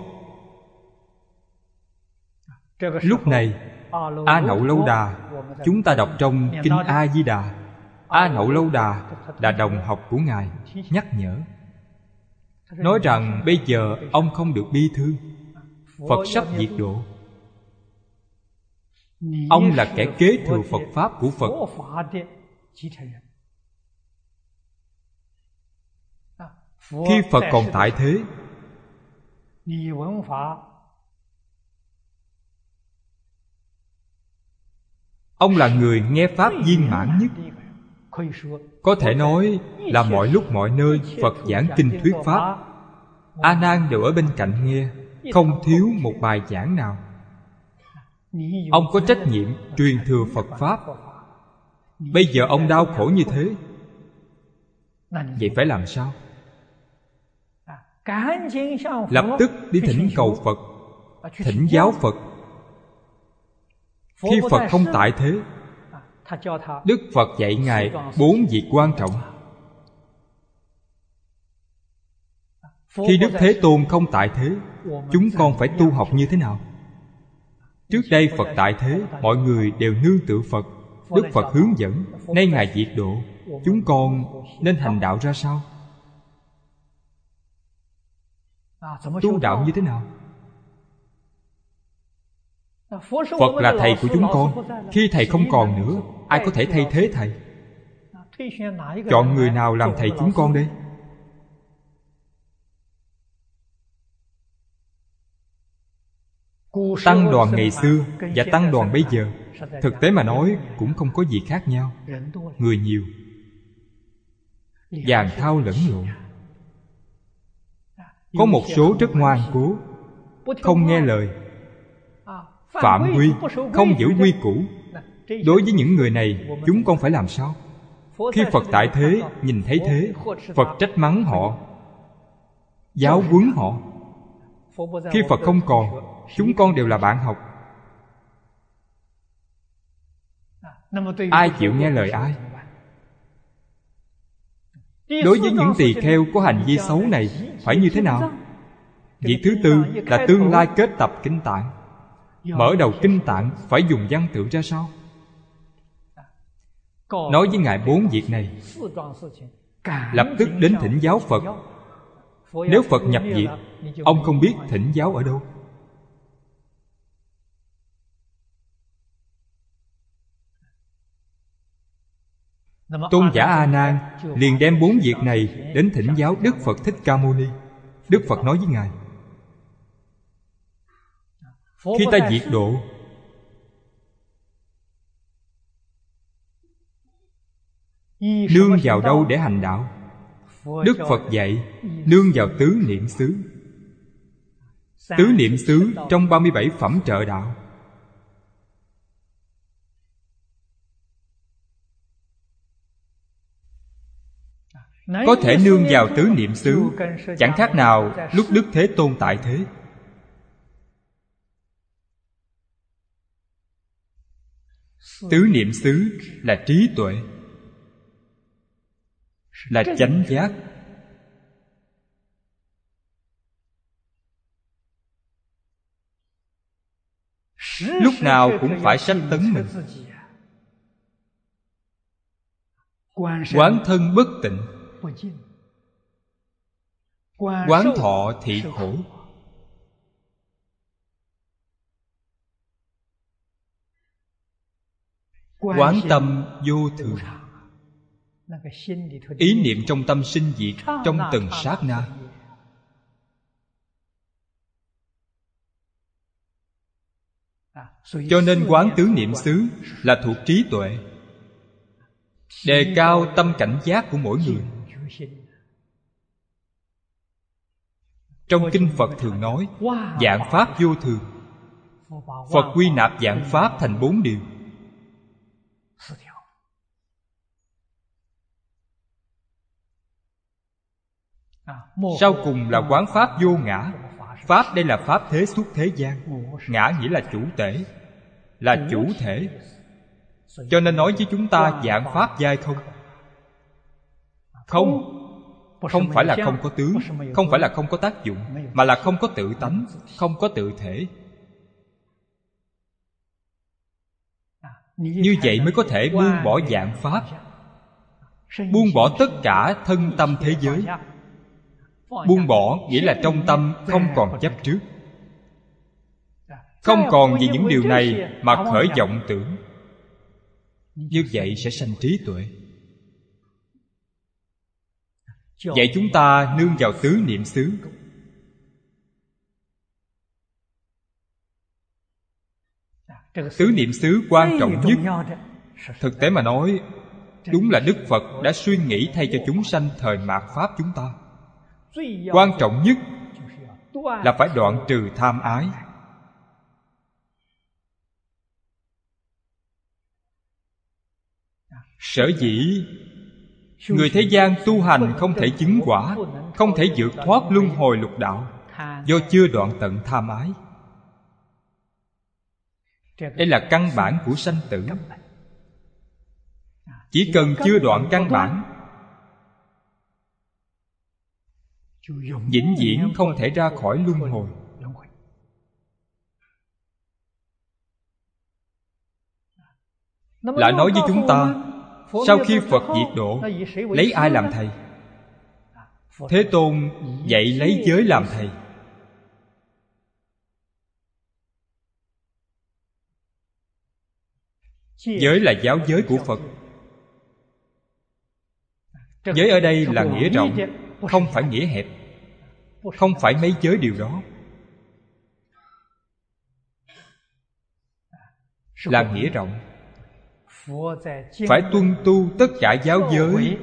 Lúc này A Nậu Lâu Đà, chúng ta đọc trong Kinh A Di Đà, A Nậu Lâu Đà là đồng học của Ngài, nhắc nhở, nói rằng bây giờ ông không được bi thương, Phật sắp diệt độ. Ông là kẻ kế thừa Phật Pháp của Phật. Khi Phật còn tại thế, ông là người nghe Pháp viên mãn nhất. Có thể nói là mọi lúc mọi nơi Phật giảng kinh thuyết Pháp, A Nan đều ở bên cạnh nghe, không thiếu một bài giảng nào. Ông có trách nhiệm truyền thừa Phật Pháp. Bây giờ ông đau khổ như thế, vậy phải làm sao? Lập tức đi thỉnh cầu Phật, thỉnh giáo Phật. Khi Phật không tại thế, Đức Phật dạy Ngài bốn việc quan trọng. Khi Đức Thế Tôn không tại thế, chúng con phải tu học như thế nào? Trước đây Phật tại thế, mọi người đều nương tựa Phật. Đức Phật hướng dẫn, nay Ngài diệt độ, chúng con nên hành đạo ra sao? Tu đạo như thế nào? Phật là thầy của chúng con. Khi thầy không còn nữa, ai có thể thay thế thầy? Chọn người nào làm thầy chúng con đây? Tăng đoàn ngày xưa và tăng đoàn bây giờ, thực tế mà nói cũng không có gì khác nhau. Người nhiều, vàng thao lẫn lộn. Có một số rất ngoan cố, không nghe lời, phạm quy, không giữ quy củ. Đối với những người này, chúng con phải làm sao? Khi Phật tại thế, nhìn thấy thế, Phật trách mắng họ, giáo huấn họ. Khi Phật không còn, chúng con đều là bạn học. Ai chịu nghe lời ai? Đối với những tỳ kheo có hành vi xấu này, phải như thế nào? Việc thứ tư là tương lai kết tập kinh tạng. Mở đầu kinh tạng phải dùng văn tự ra sao? Nói với Ngài bốn việc này, lập tức đến thỉnh giáo Phật. Nếu Phật nhập diệt, ông không biết thỉnh giáo ở đâu. Tôn giả A Nan liền đem bốn việc này đến thỉnh giáo Đức Phật Thích Ca Mâu Ni. Đức Phật nói với Ngài, khi ta diệt độ, nương vào đâu để hành đạo? Đức Phật dạy nương vào tứ niệm xứ. Tứ niệm xứ trong ba mươi bảy phẩm trợ đạo. Có thể nương vào tứ niệm xứ, chẳng khác nào lúc Đức Thế Tôn tại thế. Tứ niệm xứ là trí tuệ, là chánh giác. lúc nào cũng phải sách tấn mình. Quán thân bất tịnh, quán thọ thị khổ. Quán tâm vô thường, ý niệm trong tâm sinh diệt trong từng sát na. Cho nên quán tứ niệm xứ là thuộc trí tuệ, đề cao tâm cảnh giác của mỗi người. Trong kinh Phật thường nói vạn pháp vô thường. Phật quy nạp vạn pháp thành bốn điều. Sau cùng là quán pháp vô ngã. Pháp đây là pháp thế xuất thế gian. Ngã nghĩa là chủ tể, là chủ thể. Cho nên nói với chúng ta vạn pháp giai không. Không, không phải là không có tướng, không phải là không có tác dụng, mà là không có tự tánh, không có tự thể. Như vậy mới có thể buông bỏ vạn pháp, buông bỏ tất cả thân tâm thế giới. Buông bỏ nghĩa là trong tâm không còn chấp trước, không còn vì những điều này mà khởi vọng tưởng. Như vậy sẽ sanh trí tuệ. Vậy chúng ta nương vào tứ niệm xứ. Tứ niệm xứ quan trọng nhất. Thực tế mà nói, đúng là Đức Phật đã suy nghĩ thay cho chúng sanh thời mạt Pháp chúng ta. Quan trọng nhất là phải đoạn trừ tham ái. Sở dĩ người thế gian tu hành không thể chứng quả, không thể vượt thoát luân hồi lục đạo, do chưa đoạn tận tham ái. Đây là căn bản của sanh tử. Chỉ cần chưa đoạn căn bản, vĩnh viễn không thể ra khỏi luân hồi. Lại nói với chúng ta, sau khi Phật diệt độ, lấy ai làm thầy? Thế Tôn dạy lấy giới làm thầy. Giới là giáo giới của Phật. Giới ở đây là nghĩa rộng, không phải nghĩa hẹp, không phải mấy giới điều đó. Là nghĩa rộng, phải tuân tu tất cả giáo giới.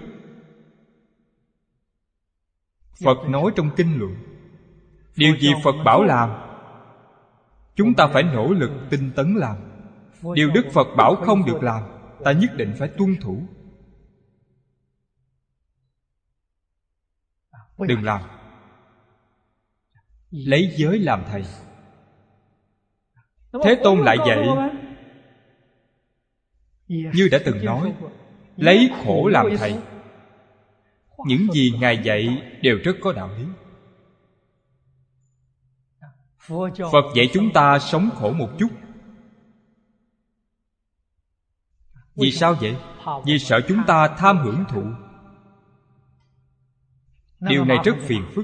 Phật nói trong kinh luận, điều gì Phật bảo làm, chúng ta phải nỗ lực tinh tấn làm. Điều Đức Phật bảo không được làm, ta nhất định phải tuân thủ. Đừng làm. Lấy giới làm thầy. Thế Tôn lại dạy, như đã từng nói, lấy khổ làm thầy. Những gì Ngài dạy đều rất có đạo lý. Phật dạy chúng ta sống khổ một chút. Vì sao vậy? Vì sợ chúng ta tham hưởng thụ. Điều này rất phiền phức.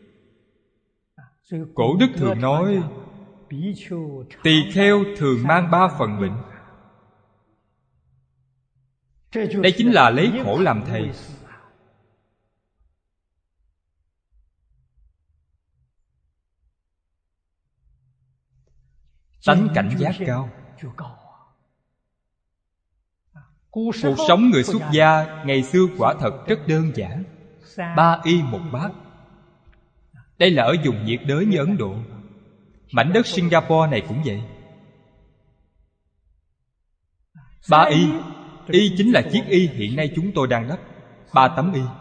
Cổ đức thường nói, tỳ kheo thường mang ba phần bệnh. Đây chính là lấy khổ làm thầy. Tánh cảnh giác cao. Cuộc sống người xuất gia ngày xưa quả thật rất đơn giản. Ba y một bát. Đây là ở vùng nhiệt đới như Ấn Độ. Mảnh đất Singapore này cũng vậy. Ba y. Y chính là chiếc y hiện nay chúng tôi đang lắp. Ba tấm y.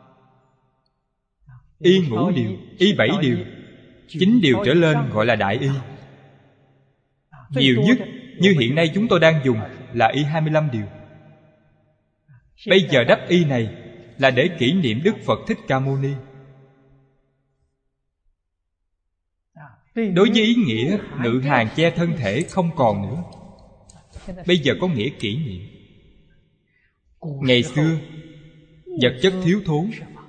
Y ngũ điều, y bảy điều, chín điều trở lên gọi là đại y. Nhiều nhất như hiện nay chúng tôi đang dùng là y hai mươi lăm điều. Bây giờ đắp y này là để kỷ niệm Đức Phật Thích Ca Mâu Ni. Đối với ý nghĩa ngự hàng che thân thể không còn nữa. Bây giờ có nghĩa kỷ niệm. Ngày xưa vật chất thiếu thốn,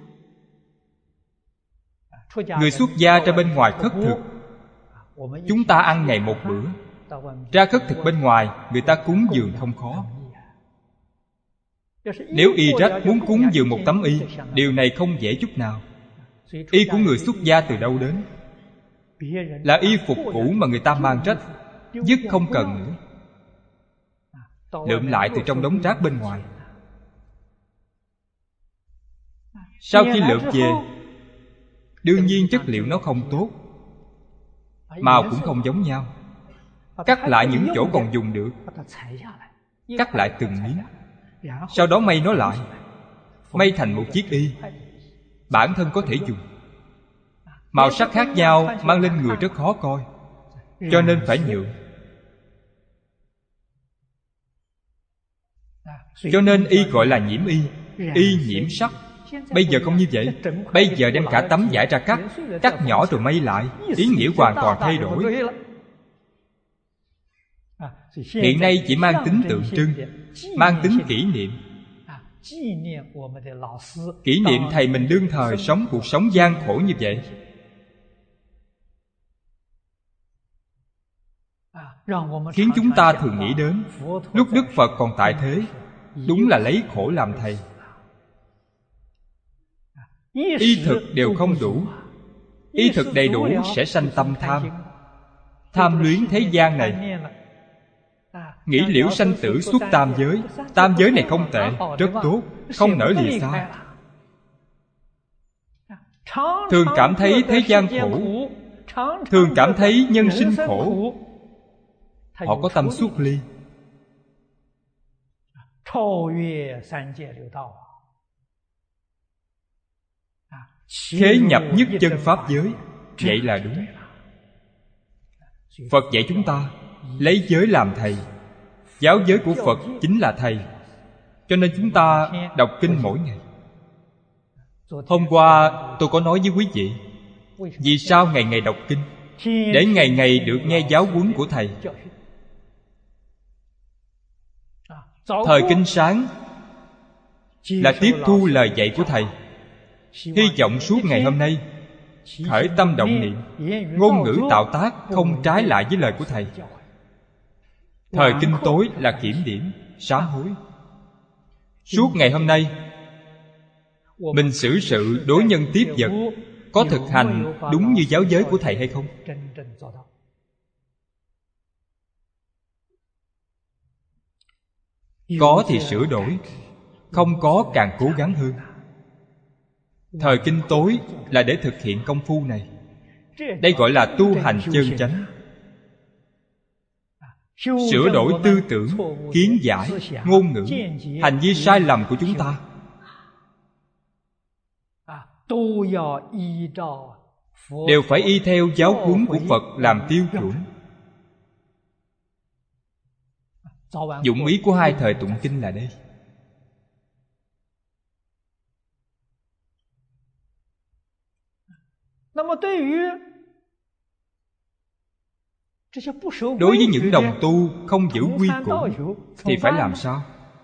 người xuất gia ra bên ngoài khất thực. Chúng ta ăn ngày một bữa, ra khất thực bên ngoài người ta cúng dường không khó. Nếu y rách muốn cúng dường một tấm y, điều này không dễ chút nào. Y của người xuất gia từ đâu đến? Là y phục cũ mà người ta mang rách, dứt không cần nữa, lượm lại từ trong đống rác bên ngoài. Sau khi lượm về, đương nhiên chất liệu nó không tốt, màu cũng không giống nhau. Cắt lại những chỗ còn dùng được, cắt lại từng miếng, sau đó may nó lại, may thành một chiếc y. Bản thân có thể dùng. Màu sắc khác nhau mang lên người rất khó coi, cho nên phải nhượng. Cho nên y gọi là nhiễm y, y nhiễm sắc. Bây giờ không như vậy. Bây giờ đem cả tấm vải ra cắt, cắt nhỏ rồi may lại, ý nghĩa hoàn toàn thay đổi. Hiện nay chỉ mang tính tượng trưng, mang tính kỷ niệm. Kỷ niệm thầy mình đương thời sống cuộc sống gian khổ như vậy, khiến chúng ta thường nghĩ đến lúc Đức Phật còn tại thế, đúng là lấy khổ làm thầy. Y thực đều không đủ. Y thực đầy đủ sẽ sanh tâm tham, tham luyến thế gian này, nghĩ liễu sanh tử suốt tam giới. Tam giới này không tệ, rất tốt, không nỡ lìa xa. Thường cảm thấy thế gian khổ, thường cảm thấy nhân sinh khổ, họ có tâm xuất ly, khế nhập nhất chân pháp giới. Vậy là đúng. Phật dạy chúng ta lấy giới làm thầy. Giáo giới của Phật chính là thầy. Cho nên chúng ta đọc kinh mỗi ngày. Hôm qua tôi có nói với quý vị, vì sao ngày ngày đọc kinh? Để ngày ngày được nghe giáo huấn của thầy. Thời kinh sáng là tiếp thu lời dạy của thầy. Hy vọng suốt ngày hôm nay khởi tâm động niệm, ngôn ngữ tạo tác không trái lại với lời của thầy. Thời kinh tối là kiểm điểm, sám hối. Suốt ngày hôm nay mình xử sự đối nhân tiếp vật có thực hành đúng như giáo giới của thầy hay không? Có thì sửa đổi, không có càng cố gắng hơn. Thời kinh tối là để thực hiện công phu này. Đây gọi là tu hành chân chánh. Sửa đổi tư tưởng, kiến giải, ngôn ngữ, hành vi sai lầm của chúng ta, đều phải y theo giáo huấn của Phật làm tiêu chuẩn. Dụng ý của hai thời tụng kinh là đây. Đối với những đồng tu không giữ quy củ thì phải làm sao?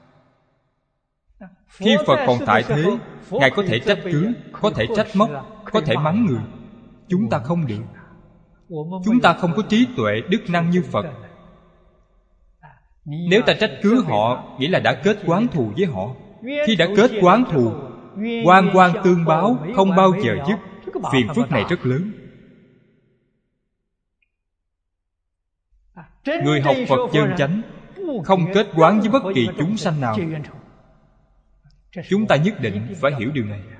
Khi Phật còn tại thế, Ngài có thể trách cứ, có thể trách móc, có thể mắng người. Chúng ta không được. Chúng ta không có trí tuệ, đức năng như Phật. Nếu ta trách cứ họ, nghĩa là đã kết oán thù với họ. Khi đã kết oán thù, oan oan tương báo, không bao giờ dứt. Phiền phức này rất lớn. Người học Phật chân chánh không kết oán với bất kỳ chúng sanh nào. Chúng ta nhất định phải hiểu điều này.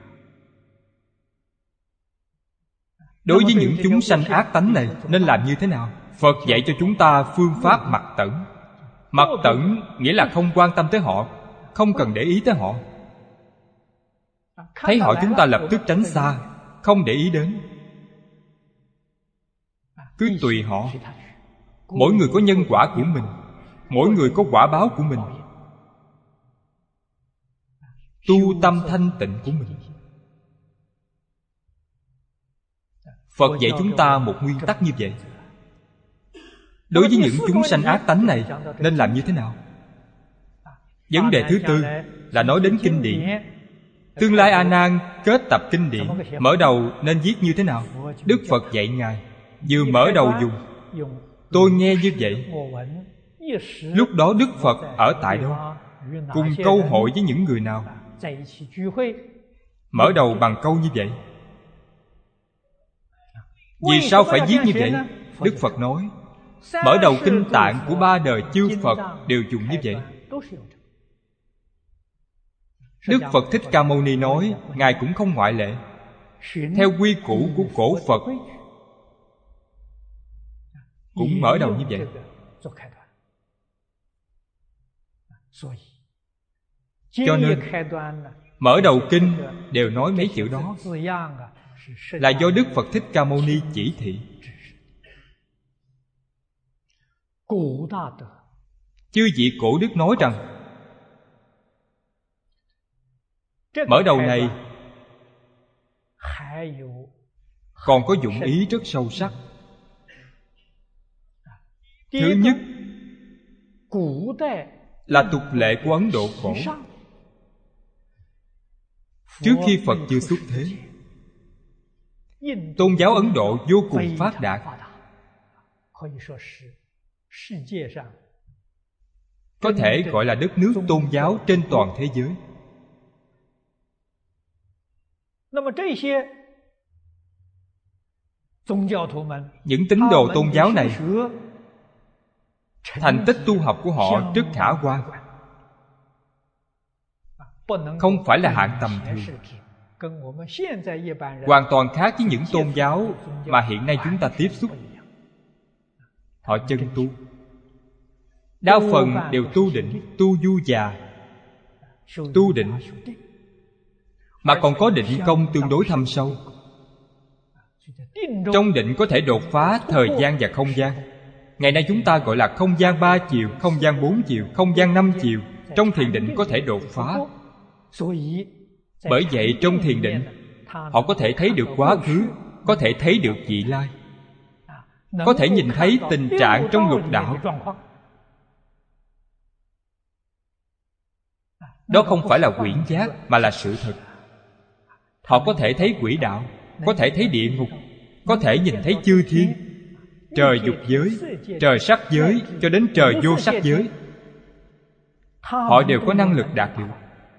Đối với những chúng sanh ác tánh này nên làm như thế nào? Phật dạy cho chúng ta phương pháp mặc tẩn. Mặc tẩn nghĩa là không quan tâm tới họ, không cần để ý tới họ. Thấy họ chúng ta lập tức tránh xa, không để ý đến. Cứ tùy họ. Mỗi người có nhân quả của mình, mỗi người có quả báo của mình. Tu tâm thanh tịnh của mình. Phật dạy chúng ta một nguyên tắc như vậy. Đối với những chúng sanh ác tánh này nên làm như thế nào? Vấn đề thứ tư là nói đến kinh điển. Tương lai A Nan kết tập kinh điển, mở đầu nên viết như thế nào? Đức Phật dạy Ngài vừa mở đầu dùng tôi nghe như vậy. Lúc đó Đức Phật ở tại đâu? Cùng câu hội với những người nào? Mở đầu bằng câu như vậy. Vì sao phải viết như vậy? Đức Phật nói mở đầu kinh tạng của ba đời chư Phật đều dùng như vậy. Đức Phật Thích Ca Mâu Ni nói Ngài cũng không ngoại lệ. Theo quy củ của cổ Phật cũng mở đầu như vậy. Cho nên mở đầu kinh đều nói mấy chữ đó là do Đức Phật Thích Ca Mâu Ni chỉ thị. Chư vị cổ đức nói rằng mở đầu này còn có dụng ý rất sâu sắc. Thứ nhất là tục lệ của Ấn Độ cổ. Trước khi Phật chưa xuất thế, tôn giáo Ấn Độ vô cùng phát đạt, có thể gọi là đất nước tôn giáo trên toàn thế giới. Những tín đồ tôn giáo này, thành tích tu học của họ rất khả quan, không phải là hạng tầm thường, hoàn toàn khác với những tôn giáo mà hiện nay chúng ta tiếp xúc. Họ chân tu, đa phần đều tu định, tu du già, tu định, mà còn có định công tương đối thâm sâu. Trong định có thể đột phá thời gian và không gian. Ngày nay chúng ta gọi là không gian ba chiều, không gian bốn chiều, không gian năm chiều. Trong thiền định có thể đột phá. Bởi vậy trong thiền định họ có thể thấy được quá khứ, có thể thấy được vị lai, có thể nhìn thấy tình trạng trong lục đạo. Đó không phải là quyển giác mà là sự thật. Họ có thể thấy quỷ đạo, có thể thấy địa ngục, có thể nhìn thấy chư thiên, trời dục giới, trời sắc giới, cho đến trời vô sắc giới. Họ đều có năng lực đạt được.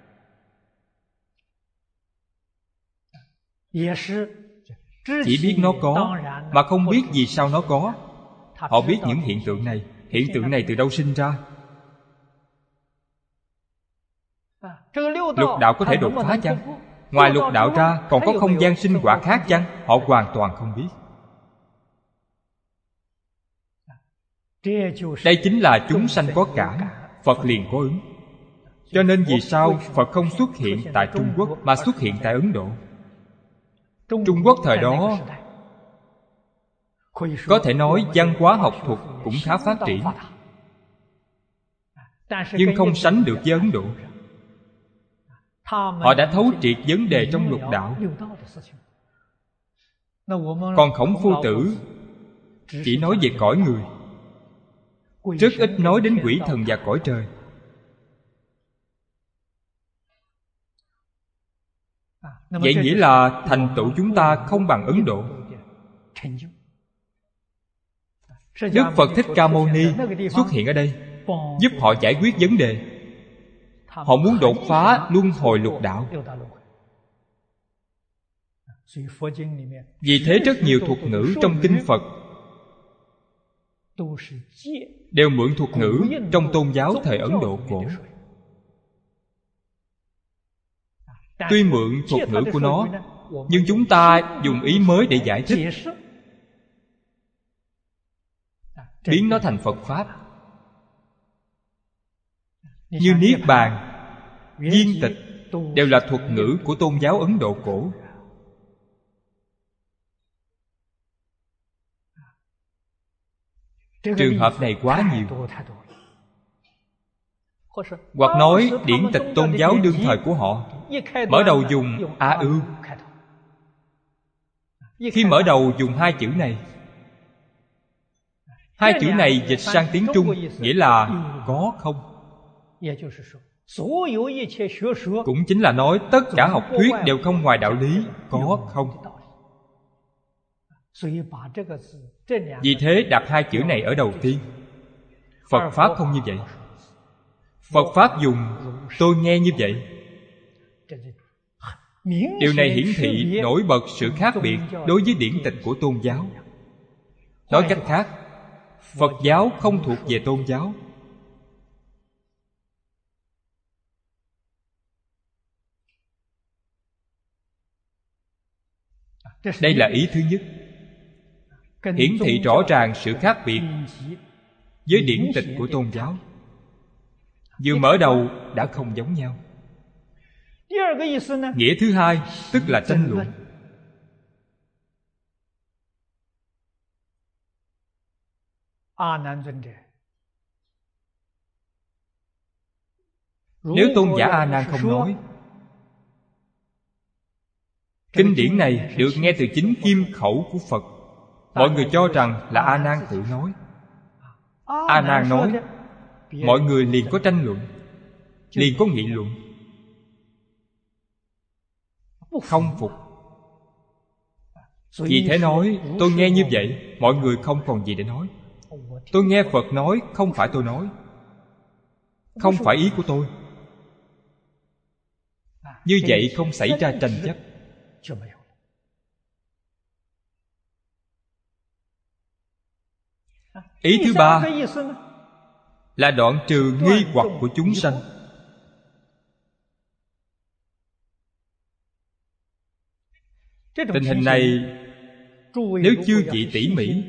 Chỉ biết nó có mà không biết vì sao nó có. Họ biết những hiện tượng này, hiện tượng này từ đâu sinh ra. Lục đạo có thể đột phá chăng? Ngoài lục đạo ra còn có không gian sinh hoạt khác chăng? Họ hoàn toàn không biết. Đây chính là chúng sanh có cảm, Phật liền có ứng. Cho nên vì sao Phật không xuất hiện tại Trung Quốc mà xuất hiện tại Ấn Độ? Trung Quốc thời đó có thể nói văn hóa học thuật cũng khá phát triển, nhưng không sánh được với Ấn Độ. Họ đã thấu triệt vấn đề trong lục đạo. Còn Khổng Phu Tử chỉ nói về cõi người, rất ít nói đến quỷ thần và cõi trời. Vậy nghĩa là thành tựu chúng ta không bằng Ấn Độ. Đức Phật Thích Ca Mâu Ni xuất hiện ở đây, giúp họ giải quyết vấn đề. Họ muốn đột phá luân hồi lục đạo. Vì thế rất nhiều thuật ngữ trong kinh Phật đều mượn thuật ngữ trong tôn giáo thời Ấn Độ cổ. Tuy mượn thuật ngữ của nó, nhưng chúng ta dùng ý mới để giải thích, biến nó thành Phật Pháp. Như Niết Bàn, Viên Tịch đều là thuật ngữ của tôn giáo Ấn Độ cổ. Trường hợp này quá nhiều. Hoặc nói điển tịch tôn giáo đương thời của họ, mở đầu dùng A Ư, Khi mở đầu dùng hai chữ này. Hai chữ này dịch sang tiếng Trung nghĩa là có không. Cũng chính là nói tất cả học thuyết đều không ngoài đạo lý có không. Vì thế đặt hai chữ này ở đầu tiên. Phật Pháp không như vậy. Phật Pháp dùng tôi nghe như vậy. Điều này hiển thị nổi bật sự khác biệt đối với điển tịch của tôn giáo. Nói cách khác, Phật giáo không thuộc về tôn giáo. Đây là ý thứ nhất, hiển thị rõ ràng sự khác biệt với điển tịch của tôn giáo. Vừa mở đầu đã không giống nhau. Nghĩa thứ hai tức là tranh luận. Nếu tôn giả A Nan không nói, kinh điển này được nghe từ chính kim khẩu của Phật, mọi người cho rằng là A Nan tự nói. A Nan nói, mọi người liền có tranh luận, liền có nghị luận, không phục. Vì thế nói, tôi nghe như vậy, mọi người không còn gì để nói. Tôi nghe Phật nói, không phải tôi nói, không phải ý của tôi. Như vậy không xảy ra tranh chấp. Ý thứ ba là đoạn trừ nghi hoặc của chúng sanh. Tình hình này nếu chư vị tỉ mỉ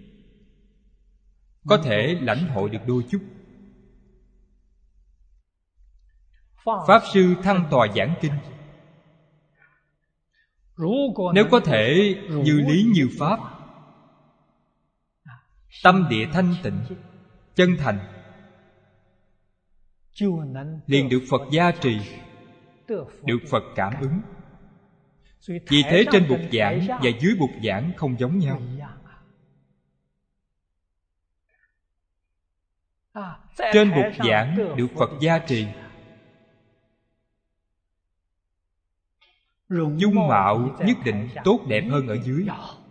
có thể lãnh hội được đôi chút. Pháp Sư Thăng Tòa giảng kinh, nếu có thể như lý như pháp, tâm địa thanh tịnh, chân thành, liền được Phật gia trì, được Phật cảm ứng. Vì thế trên bục giảng và dưới bục giảng không giống nhau. Trên bục giảng được Phật gia trì, dung mạo nhất định tốt đẹp hơn ở dưới.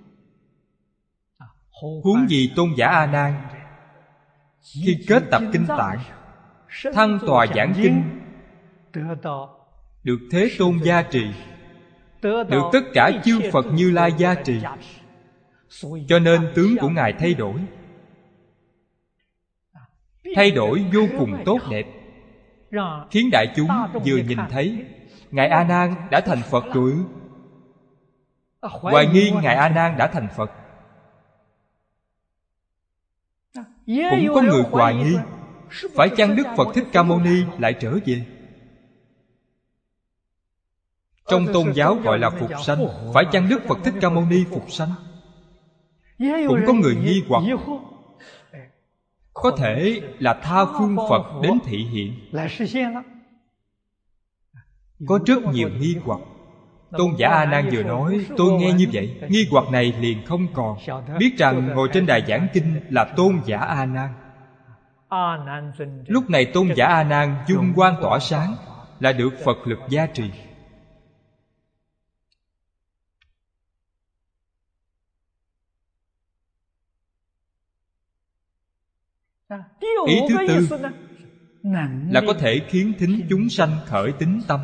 Huống gì tôn giả A Nan khi kết tập kinh tạng, thăng tòa giảng kinh, được Thế Tôn gia trì, được tất cả chư Phật Như Lai gia trì, cho nên tướng của Ngài thay đổi. Thay đổi vô cùng tốt đẹp, khiến đại chúng vừa nhìn thấy Ngài A Nan đã thành Phật rồi. Hoài nghi Ngài A Nan đã thành Phật. Cũng có người hoài nghi, phải chăng Đức Phật Thích Ca Mâu Ni lại trở về? Trong tôn giáo gọi là phục sanh, phải chăng Đức Phật Thích Ca Mâu Ni phục sanh? Cũng có người nghi hoặc, có thể là tha phương Phật đến thị hiện. Có rất nhiều nghi hoặc. Tôn giả A Nan vừa nói, tôi nghe như vậy, nghi hoặc này liền không còn. Biết rằng ngồi trên đài giảng kinh là tôn giả A Nan. Lúc này tôn giả A Nan dung quang tỏa sáng, là được Phật lực gia trì. Ý thứ tư là có thể khiến thính chúng sanh khởi tín tâm.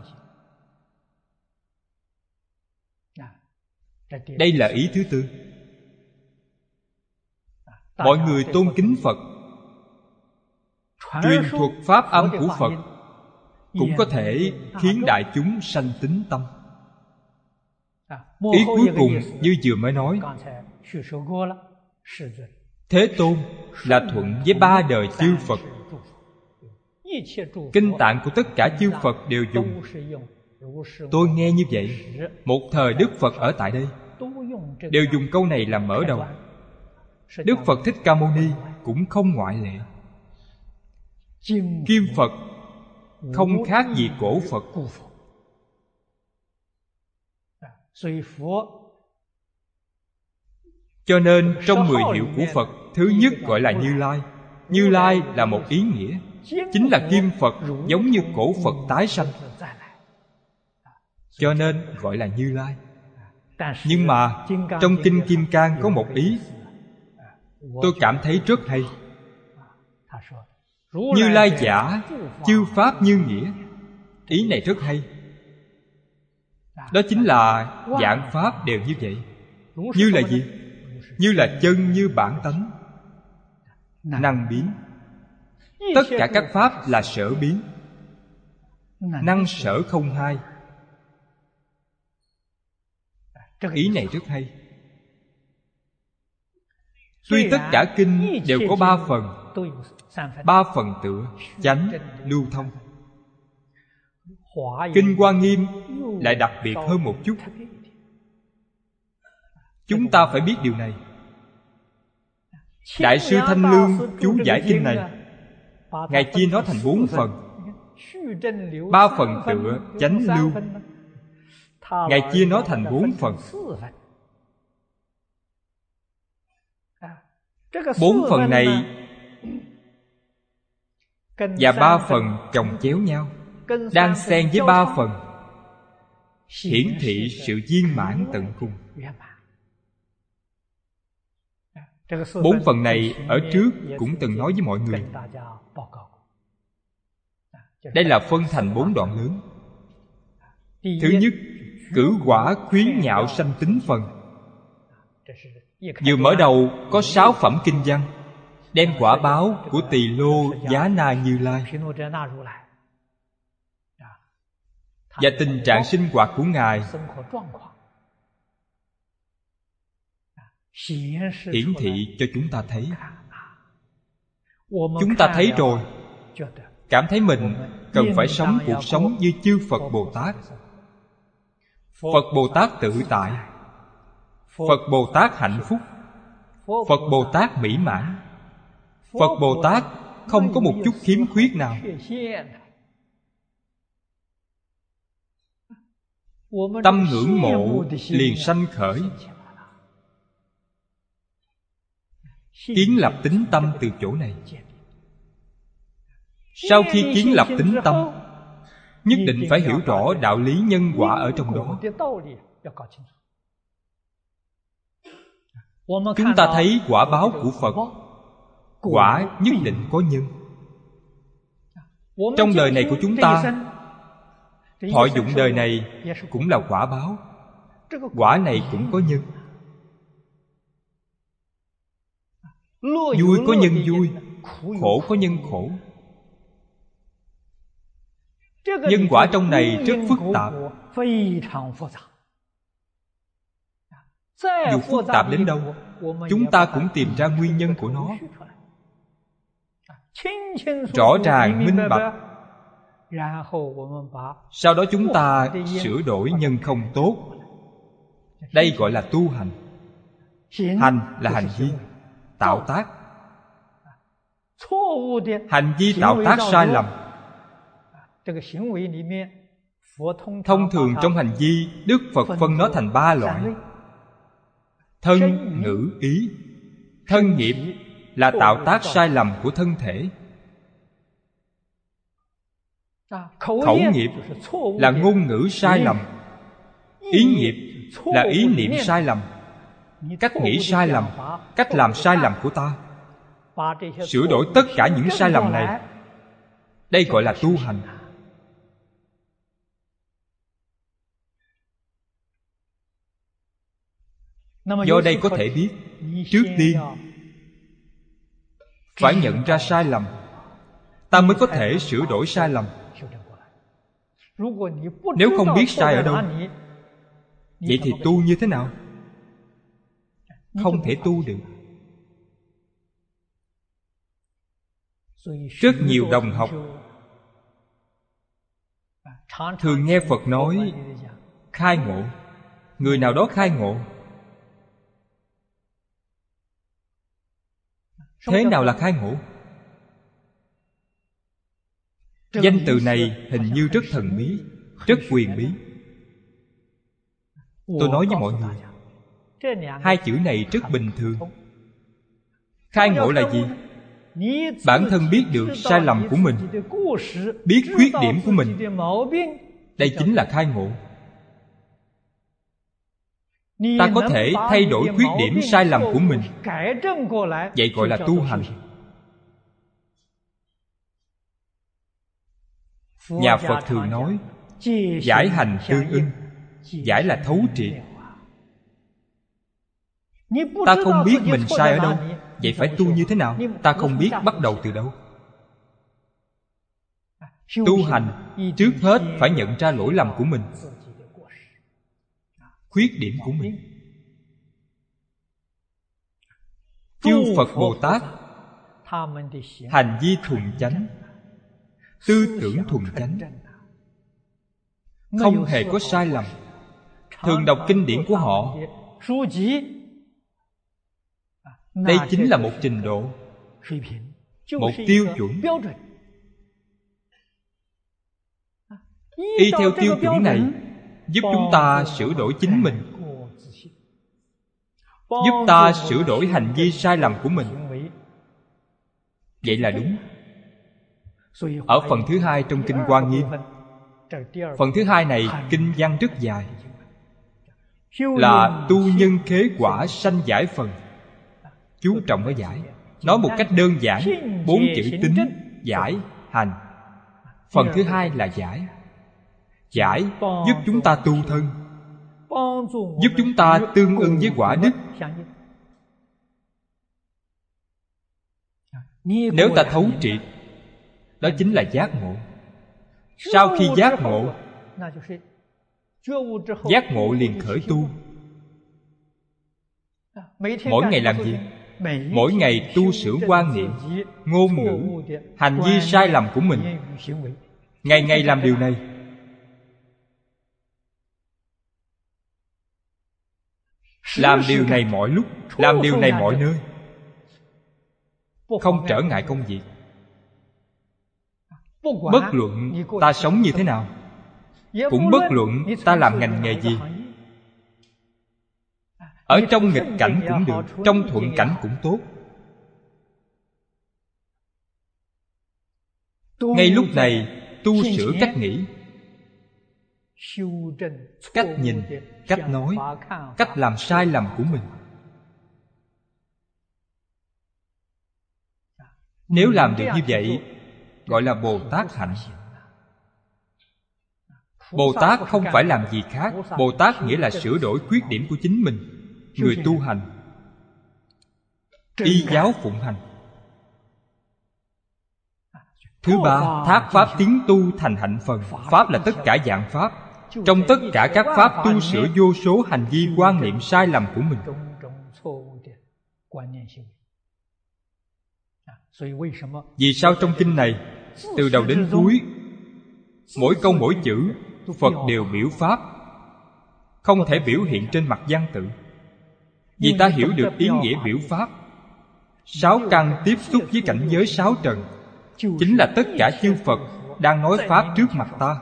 Đây là ý thứ tư. Mọi người tôn kính Phật, truyền thuật pháp âm của Phật, cũng có thể khiến đại chúng sanh tín tâm. Ý cuối cùng như vừa mới nói, Thế Tôn là thuận với ba đời chư Phật. Kinh tạng của tất cả chư Phật đều dùng tôi nghe như vậy. Một thời Đức Phật ở tại đây đều dùng câu này làm mở đầu. Đức Phật Thích Ca Mâu Ni cũng không ngoại lệ. Kim Phật không khác gì cổ Phật. Cho nên trong mười hiệu của Phật, thứ nhất gọi là Như Lai. Như Lai là một ý nghĩa, chính là Kim Phật, giống như cổ Phật tái sanh, cho nên gọi là Như Lai. Nhưng mà trong Kinh Kim Cang có một ý tôi cảm thấy rất hay. Như Lai giả, chư pháp như nghĩa. Ý này rất hay. Đó chính là vạn pháp đều như vậy. Như là gì? Như là chân như bản tánh, năng biến. Tất cả các pháp là sở biến, năng sở không hai. Ý này rất hay. Tuy tất cả kinh đều có ba phần, ba phần tựa, chánh, lưu thông. Kinh Hoa Nghiêm lại đặc biệt hơn một chút. Chúng ta phải biết điều này. Đại sư Thanh Lương chú giải kinh này, Ngài chia nó thành bốn phần. Ba phần tựa, chánh, lưu. Ngài chia nó thành bốn phần. Bốn phần này và ba phần chồng chéo nhau, đang xen với ba phần, hiển thị sự viên mãn tận cùng. Bốn phần này ở trước cũng từng nói với mọi người. Đây là phân thành bốn đoạn lớn. Thứ nhất, cử quả khuyến nhạo sanh tính phần. Vừa mở đầu có sáu phẩm kinh văn, đem quả báo của Tỳ Lô Giá Na Như Lai và tình trạng sinh hoạt của Ngài hiển thị cho chúng ta thấy. Chúng ta thấy rồi, cảm thấy mình cần phải sống cuộc sống như chư Phật Bồ Tát. Phật Bồ Tát tự tại, Phật Bồ Tát hạnh phúc, Phật Bồ Tát mỹ mãn, Phật Bồ Tát không có một chút khiếm khuyết nào. Tâm ngưỡng mộ liền sanh khởi, kiến lập tính tâm từ chỗ này. Sau khi kiến lập tính tâm, nhất định phải hiểu rõ đạo lý nhân quả ở trong đó. Chúng ta thấy quả báo của Phật, quả nhất định có nhân. Trong đời này của chúng ta, thọ dụng đời này cũng là quả báo. Quả này cũng có nhân. Vui có nhân vui, khổ có nhân khổ. Nhân quả trong này rất phức tạp. Dù phức tạp đến đâu, chúng ta cũng tìm ra nguyên nhân của nó, rõ ràng minh bạch. Sau đó chúng ta sửa đổi nhân không tốt. Đây gọi là tu hành. Hành là hành vi, tạo tác. Hành vi tạo tác sai lầm. Thông thường trong hành vi, Đức Phật phân nó thành ba loại: thân, ngữ, ý. Thân nghiệp là tạo tác sai lầm của thân thể. Khẩu nghiệp là ngôn ngữ sai lầm. Ý nghiệp là ý niệm sai lầm, cách nghĩ sai lầm, cách làm sai lầm của ta. Sửa đổi tất cả những sai lầm này, đây gọi là tu hành. Do đây có thể biết, trước tiên phải nhận ra sai lầm, ta mới có thể sửa đổi sai lầm. Nếu không biết sai ở đâu, vậy thì tu như thế nào? Không thể tu được. Rất nhiều đồng học thường nghe Phật nói khai ngộ. Người nào đó khai ngộ. Thế nào là khai ngộ? Danh từ này hình như rất thần bí, rất quyền bí. Tôi nói với mọi người, Hai chữ này rất bình thường. Khai ngộ là gì? Bản thân biết được sai lầm của mình, biết khuyết điểm của mình. Đây chính là khai ngộ. Ta có thể thay đổi khuyết điểm sai lầm của mình, vậy gọi là tu hành. Nhà Phật thường nói giải hành tương ưng. Giải là thấu triệt. Ta không biết mình sai ở đâu, vậy phải tu như thế nào? Ta không biết bắt đầu từ đâu. Tu hành trước hết phải nhận ra lỗi lầm của mình, khuyết điểm của mình. Chư Phật Bồ Tát hành vi thuần chánh, tư tưởng thuần chánh, không hề có sai lầm. Thường đọc kinh điển của họ, đây chính là một trình độ, một tiêu chuẩn. Y theo tiêu chuẩn này giúp chúng ta sửa đổi chính mình, giúp ta sửa đổi hành vi sai lầm của mình. Vậy là đúng. Ở phần thứ hai trong Kinh Hoa Nghiêm, phần thứ hai này kinh văn rất dài, là tu nhân khế quả sanh giải phần. Chú trọng ở giải. Nói một cách đơn giản, bốn chữ tính, giải, hành. Phần thứ hai là giải. Giải giúp chúng ta tu thân, giúp chúng ta tương ưng với quả đức. Nếu ta thấu triệt, đó chính là giác ngộ. Sau khi giác ngộ, giác ngộ liền khởi tu. Mỗi ngày làm gì? Mỗi ngày tu sửa quan niệm, ngôn ngữ, hành vi sai lầm của mình. Ngày ngày làm điều này. Làm điều này mọi lúc, làm điều này mọi nơi, không trở ngại công việc. Bất luận ta sống như thế nào, cũng bất luận ta làm ngành nghề gì. Ở trong nghịch cảnh cũng được, trong thuận cảnh cũng tốt. Ngay lúc này tu sửa cách nghĩ, cách nhìn, cách nói, cách làm sai lầm của mình. Nếu làm được như vậy, gọi là Bồ Tát hạnh. Bồ Tát không phải làm gì khác. Bồ Tát nghĩa là sửa đổi khuyết điểm của chính mình. Người tu hành, y giáo phụng hành. Thứ ba, thác pháp tiến tu thành hạnh phần. Pháp là tất cả dạng pháp. Trong tất cả các pháp tu sửa vô số hành vi quan niệm sai lầm của mình. Vì sao trong kinh này, từ đầu đến cuối, mỗi câu mỗi chữ Phật đều biểu pháp, không thể biểu hiện trên mặt văn tự? Vì ta hiểu được ý nghĩa biểu pháp. Sáu căn tiếp xúc với cảnh giới sáu trần, chính là tất cả chư Phật đang nói pháp trước mặt ta.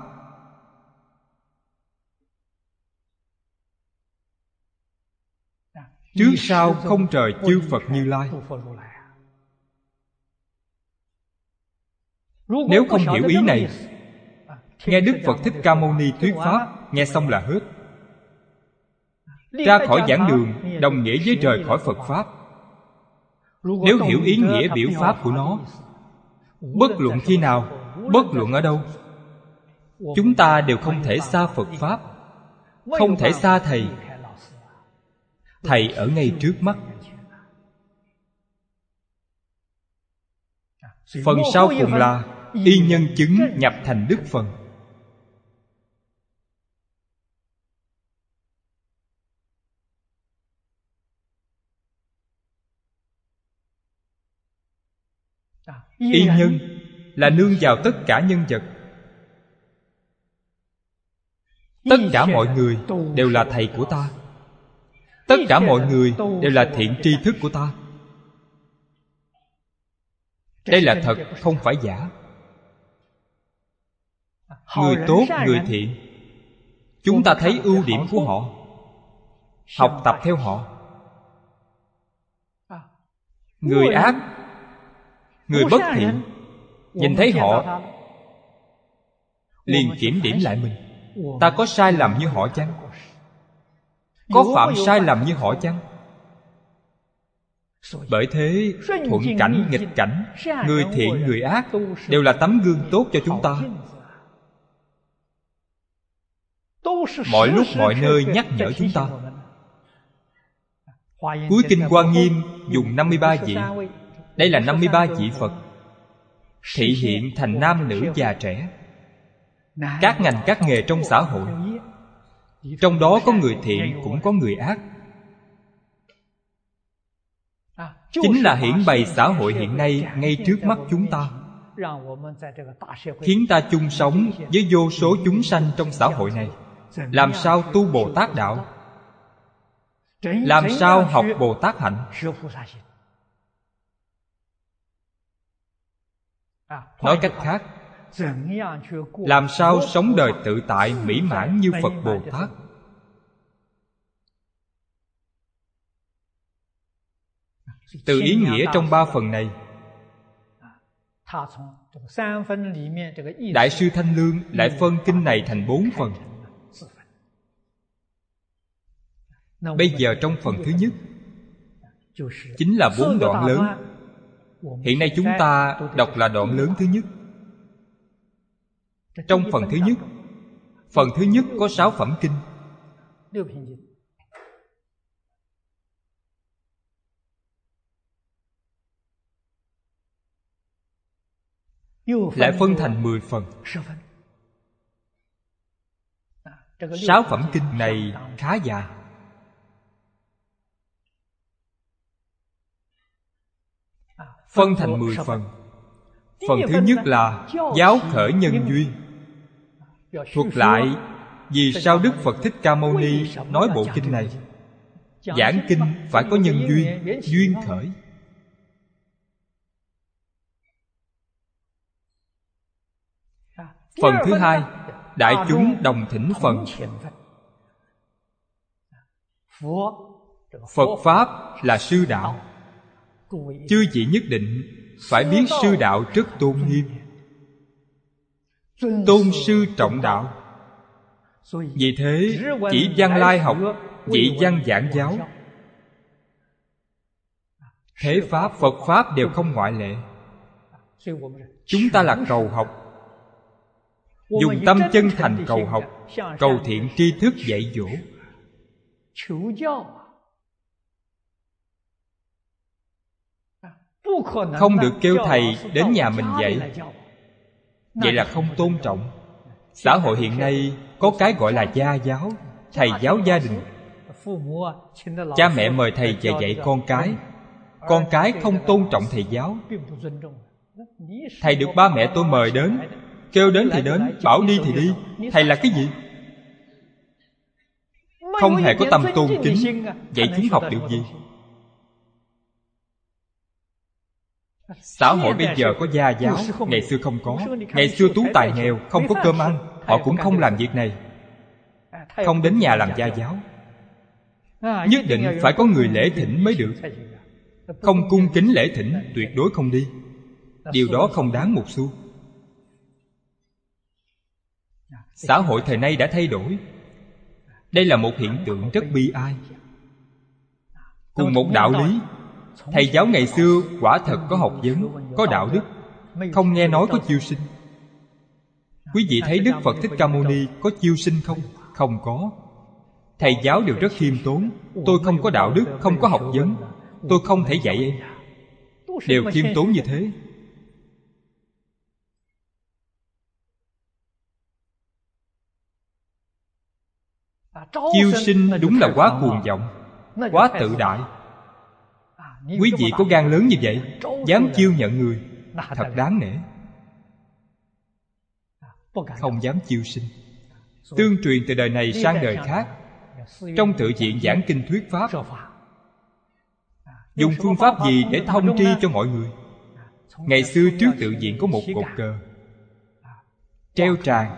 Trước sau không rời chư Phật Như Lai. Nếu không hiểu ý này, nghe Đức Phật Thích Ca Mâu Ni thuyết pháp, nghe xong là hết. Ra khỏi giảng đường đồng nghĩa với rời khỏi Phật pháp. Nếu hiểu ý nghĩa biểu pháp của nó, bất luận khi nào, bất luận ở đâu, chúng ta đều không thể xa Phật pháp, không thể xa Thầy. Thầy ở ngay trước mắt. Phần sau cùng là y nhân chứng nhập thành đức phần. Y nhân là nương vào tất cả nhân vật. Tất cả mọi người đều là thầy của ta. Tất cả mọi người đều là thiện tri thức của ta. Đây là thật, không phải giả. Người tốt, người thiện, chúng ta thấy ưu điểm của họ, học tập theo họ. Người ác, người bất thiện, nhìn thấy họ liền kiểm điểm lại mình. Ta có sai lầm như họ chăng? Có phạm sai lầm như họ chăng? Bởi thế, thuận cảnh, nghịch cảnh, người thiện, người ác đều là tấm gương tốt cho chúng ta. Mọi lúc mọi nơi nhắc nhở chúng ta. Cuối kinh Hoa Nghiêm dùng năm mươi ba vị. Đây là năm mươi ba vị Phật, thị hiện thành nam nữ già trẻ, các ngành các nghề trong xã hội. Trong đó có người thiện cũng có người ác. Chính là hiển bày xã hội hiện nay ngay trước mắt chúng ta, khiến ta chung sống với vô số chúng sanh trong xã hội này. Làm sao tu Bồ Tát đạo? Làm sao học Bồ Tát hạnh? Nói cách khác, làm sao sống đời tự tại mỹ mãn như Phật Bồ Tát? Từ ý nghĩa trong ba phần này, Đại sư Thanh Lương lại phân kinh này thành bốn phần. Bây giờ trong phần thứ nhất chính là bốn đoạn lớn. Hiện nay chúng ta đọc là đoạn lớn thứ nhất. Trong phần thứ nhất, phần thứ nhất có sáu phẩm kinh. Lại phân thành mười phần. Sáu phẩm kinh này khá dài. Phân thành mười phần. Phần thứ nhất là giáo khởi nhân duyên, thuật lại vì sao Đức Phật Thích Ca Mâu Ni nói bộ kinh này. Giảng kinh phải có nhân duyên, duyên khởi. Phần thứ hai, đại chúng đồng thỉnh phần. Phật Pháp là sư đạo. Chư vị nhất định phải biết sư đạo rất tôn nghiêm. Tôn sư trọng đạo. Vì thế chỉ văn lai học, vị văn giảng giáo. Thế Pháp, Phật Pháp đều không ngoại lệ. Chúng ta là cầu học, dùng tâm chân thành cầu học, cầu thiện tri thức dạy dỗ. Không được kêu thầy đến nhà mình dạy. Vậy là không tôn trọng. Xã hội hiện nay có cái gọi là gia giáo, thầy giáo gia đình. Cha mẹ mời thầy về dạy con cái, con cái không tôn trọng thầy giáo. Thầy được ba mẹ tôi mời đến, kêu đến thì đến, bảo đi thì đi. Thầy là cái gì? Không hề có tâm tôn kính. Vậy chúng học được gì? Xã hội bây giờ có gia giáo, ngày xưa không có. Ngày xưa tú tài nghèo, không có cơm ăn, họ cũng không làm việc này, không đến nhà làm gia giáo. Nhất định phải có người lễ thỉnh mới được. Không cung kính lễ thỉnh, tuyệt đối không đi. Điều đó không đáng một xu. Xã hội thời nay đã thay đổi. Đây là một hiện tượng rất bi ai. Cùng một đạo lý, thầy giáo ngày xưa quả thật có học vấn, có đạo đức, không nghe nói có chiêu sinh. Quý vị thấy Đức Phật Thích Ca Mâu Ni có chiêu sinh không? Không có. Thầy giáo đều rất khiêm tốn. Tôi không có đạo đức, không có học vấn, tôi không thể dạy em. Đều khiêm tốn như thế. Chiêu sinh đúng là quá cuồng vọng, quá tự đại. Quý vị có gan lớn như vậy, dám chiêu nhận người, thật đáng nể. Không dám chiêu sinh. Tương truyền từ đời này sang đời khác, trong tự viện giảng kinh thuyết pháp. Dùng phương pháp gì để thông tri cho mọi người? Ngày xưa trước tự viện có một cột cờ, treo tràng.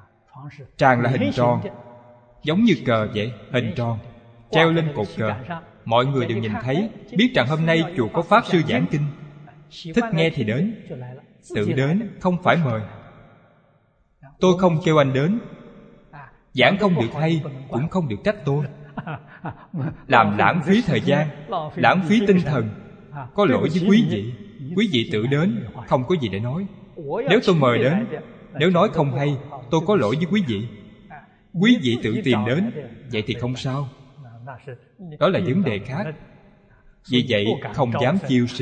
Tràng là hình tròn, giống như cờ vậy, hình tròn, treo lên cột cờ. mọi người đều nhìn thấy, biết rằng hôm nay chùa có Pháp Sư giảng kinh. Thích nghe thì đến, tự đến, không phải mời. Tôi không kêu anh đến. Giảng không được hay cũng không được trách tôi. Làm lãng phí thời gian, lãng phí tinh thần, có lỗi với quý vị. Quý vị tự đến, không có gì để nói. Nếu tôi mời đến, nếu nói không hay, tôi có lỗi với quý vị. Quý vị tự tìm đến, vậy thì không sao. Đó là vấn đề khác. Vì vậy không dám chiêu sinh.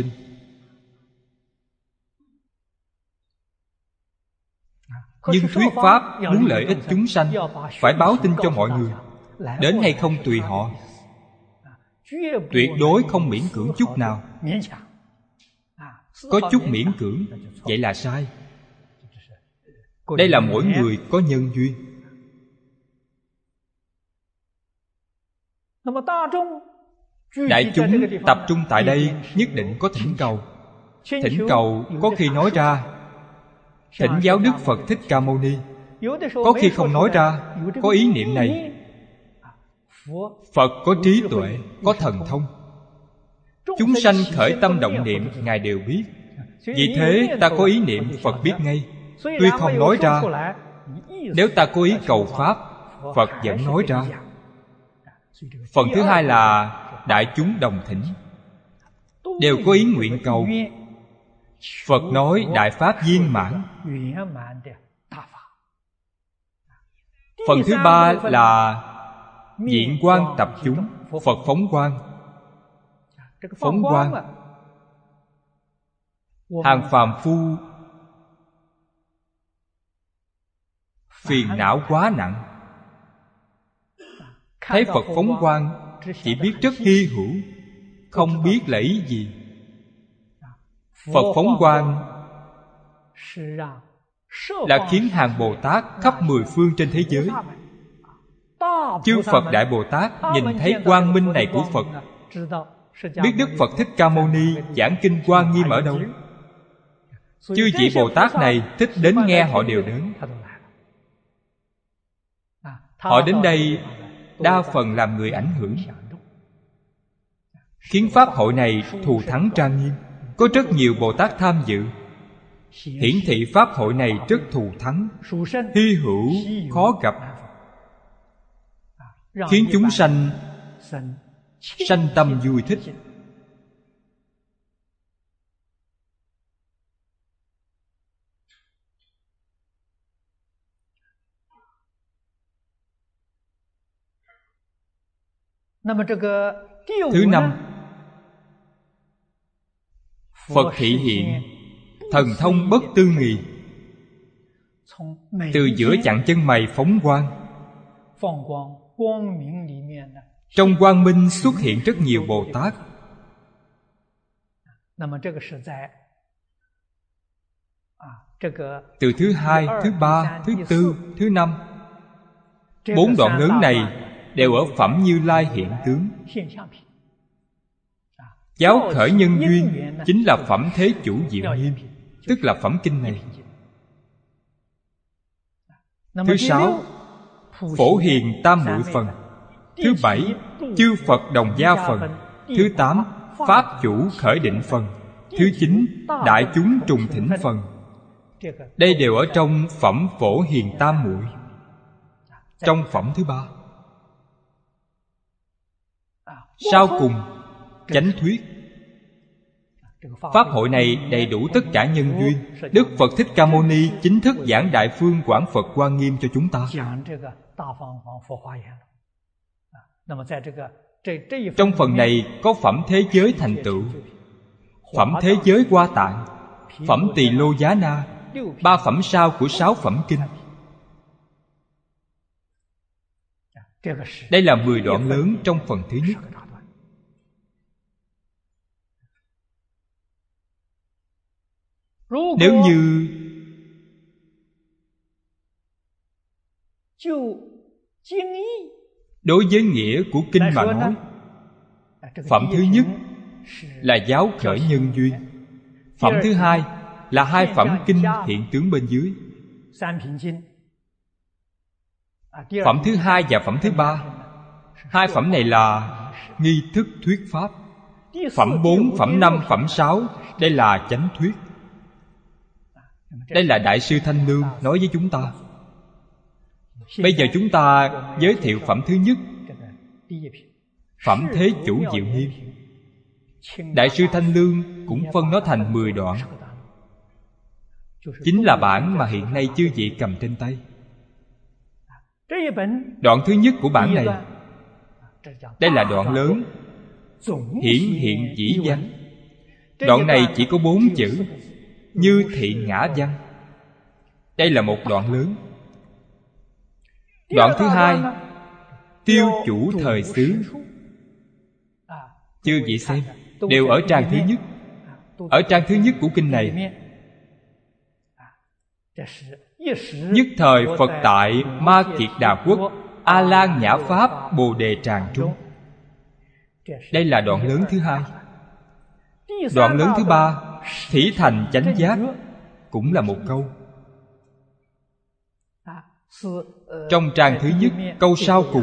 Nhưng thuyết Pháp muốn lợi ích chúng sanh, phải báo tin cho mọi người. Đến hay không tùy họ, tuyệt đối không miễn cưỡng chút nào. Có chút miễn cưỡng, vậy là sai. Đây là mỗi người có nhân duyên. Đại chúng tập trung tại đây nhất định có thỉnh cầu. Thỉnh cầu có khi nói ra, thỉnh giáo Đức Phật Thích Ca Mâu Ni. Có khi không nói ra, có ý niệm này. Phật có trí tuệ, có thần thông. Chúng sanh khởi tâm động niệm, Ngài đều biết. Vì thế ta có ý niệm, Phật biết ngay. Tuy không nói ra, nếu ta có ý cầu Pháp, Phật vẫn nói ra. Phần thứ hai là đại chúng đồng thỉnh, đều có ý nguyện cầu. Phật nói đại Pháp viên mãn. Phần thứ ba là diện quang tập chúng, Phật phóng quang. Phóng quang, hàng phàm phu phiền não quá nặng, thấy Phật phóng quang chỉ biết rất hy hữu, không biết là ý gì. Phật phóng quang là khiến hàng Bồ Tát khắp mười phương trên thế giới, chư Phật Đại Bồ Tát nhìn thấy quang minh này của Phật, biết Đức Phật Thích Ca Mâu Ni giảng kinh Hoa Nghiêm ở đâu. Chư vị Bồ Tát này thích đến nghe, họ đều đến. Họ đến đây đa phần làm người ảnh hưởng, khiến Pháp hội này thù thắng trang nghiêm. Có rất nhiều Bồ Tát tham dự, hiển thị Pháp hội này rất thù thắng, hy hữu, khó gặp, khiến chúng sanh sanh tâm vui thích. Thứ năm, Phật thị hiện thần thông bất tư nghì, từ giữa chặng chân mày phóng quang. Trong quang minh xuất hiện rất nhiều Bồ Tát. Từ thứ hai, thứ ba, thứ tư, thứ năm, bốn đoạn lớn này đều ở phẩm Như Lai hiện tướng. Giáo khởi nhân duyên chính là phẩm Thế Chủ Diệu Nghiêm, tức là phẩm kinh này. Thứ sáu, Phổ Hiền Tam Muội Phần. Thứ bảy, Chư Phật Đồng Gia Phần. Thứ tám, Pháp Chủ Khởi Định Phần. Thứ chín, Đại Chúng Trùng Thỉnh Phần. Đây đều ở trong phẩm Phổ Hiền Tam Muội. Trong phẩm thứ ba, sau cùng chánh thuyết. Pháp hội này đầy đủ tất cả nhân duyên. Đức Phật Thích Ca Mâu Ni chính thức giảng Đại Phương Quảng Phật Hoa Nghiêm cho chúng ta. Trong phần này có phẩm thế giới thành tựu, phẩm thế giới Hoa Tạng, phẩm Tỳ Lô Giá Na, ba phẩm sau của sáu phẩm kinh. Đây là mười đoạn lớn trong phần thứ nhất. Nếu như đối với nghĩa của kinh mà nói, phẩm thứ nhất là giáo khởi nhân duyên, phẩm thứ hai là hai phẩm kinh hiện tướng bên dưới, phẩm thứ hai và phẩm thứ ba. Hai phẩm này là nghi thức thuyết pháp. Phẩm bốn, phẩm năm, phẩm sáu, đây là chánh thuyết. Đây là Đại sư Thanh Lương nói với chúng ta. Bây giờ chúng ta giới thiệu phẩm thứ nhất, Phẩm Thế Chủ Diệu Nghiêm. Đại sư Thanh Lương cũng phân nó thành mười đoạn, chính là bản mà hiện nay chư vị cầm trên tay. Đoạn thứ nhất của bản này, đây là đoạn lớn, hiển hiện dĩ văn. Đoạn này chỉ có bốn chữ, như thị ngã văn. Đây là một đoạn lớn. Đoạn thứ hai, tiêu chủ thời xứ. Chư vị xem, đều ở trang thứ nhất. Ở trang thứ nhất của kinh này, nhất thời Phật tại Ma Kiệt Đà Quốc, A Lan Nhã Pháp Bồ Đề Tràng Trung. Đây là đoạn lớn thứ hai. Đoạn lớn thứ ba, Thỉ Thành Chánh Giác, cũng là một câu. Trong trang thứ nhất, câu sau cùng,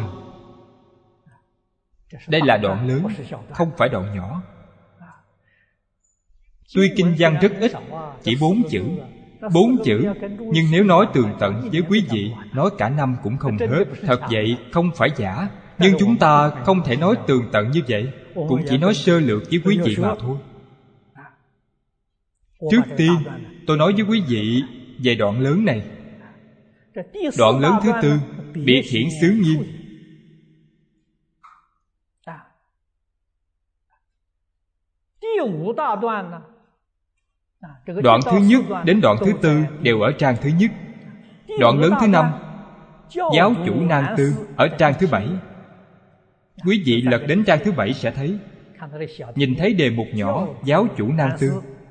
đây là đoạn lớn, không phải đoạn nhỏ. Tuy kinh văn rất ít, chỉ bốn chữ. Bốn chữ, nhưng nếu nói tường tận với quý vị, nói cả năm cũng không hết. Thật vậy, không phải giả. Nhưng chúng ta không thể nói tường tận như vậy, cũng chỉ nói sơ lược với quý vị mà thôi. Trước tiên, tôi nói với quý vị về đoạn lớn này. Đoạn lớn thứ tư, biệt hiển xứ nghiêm. Đoạn thứ nhất đến đoạn thứ tư đều ở trang thứ nhất. Đoạn lớn thứ năm, giáo chủ nan tư, ở trang thứ bảy. Quý vị lật đến trang thứ bảy sẽ thấy. Nhìn thấy đề mục nhỏ giáo chủ nan tư.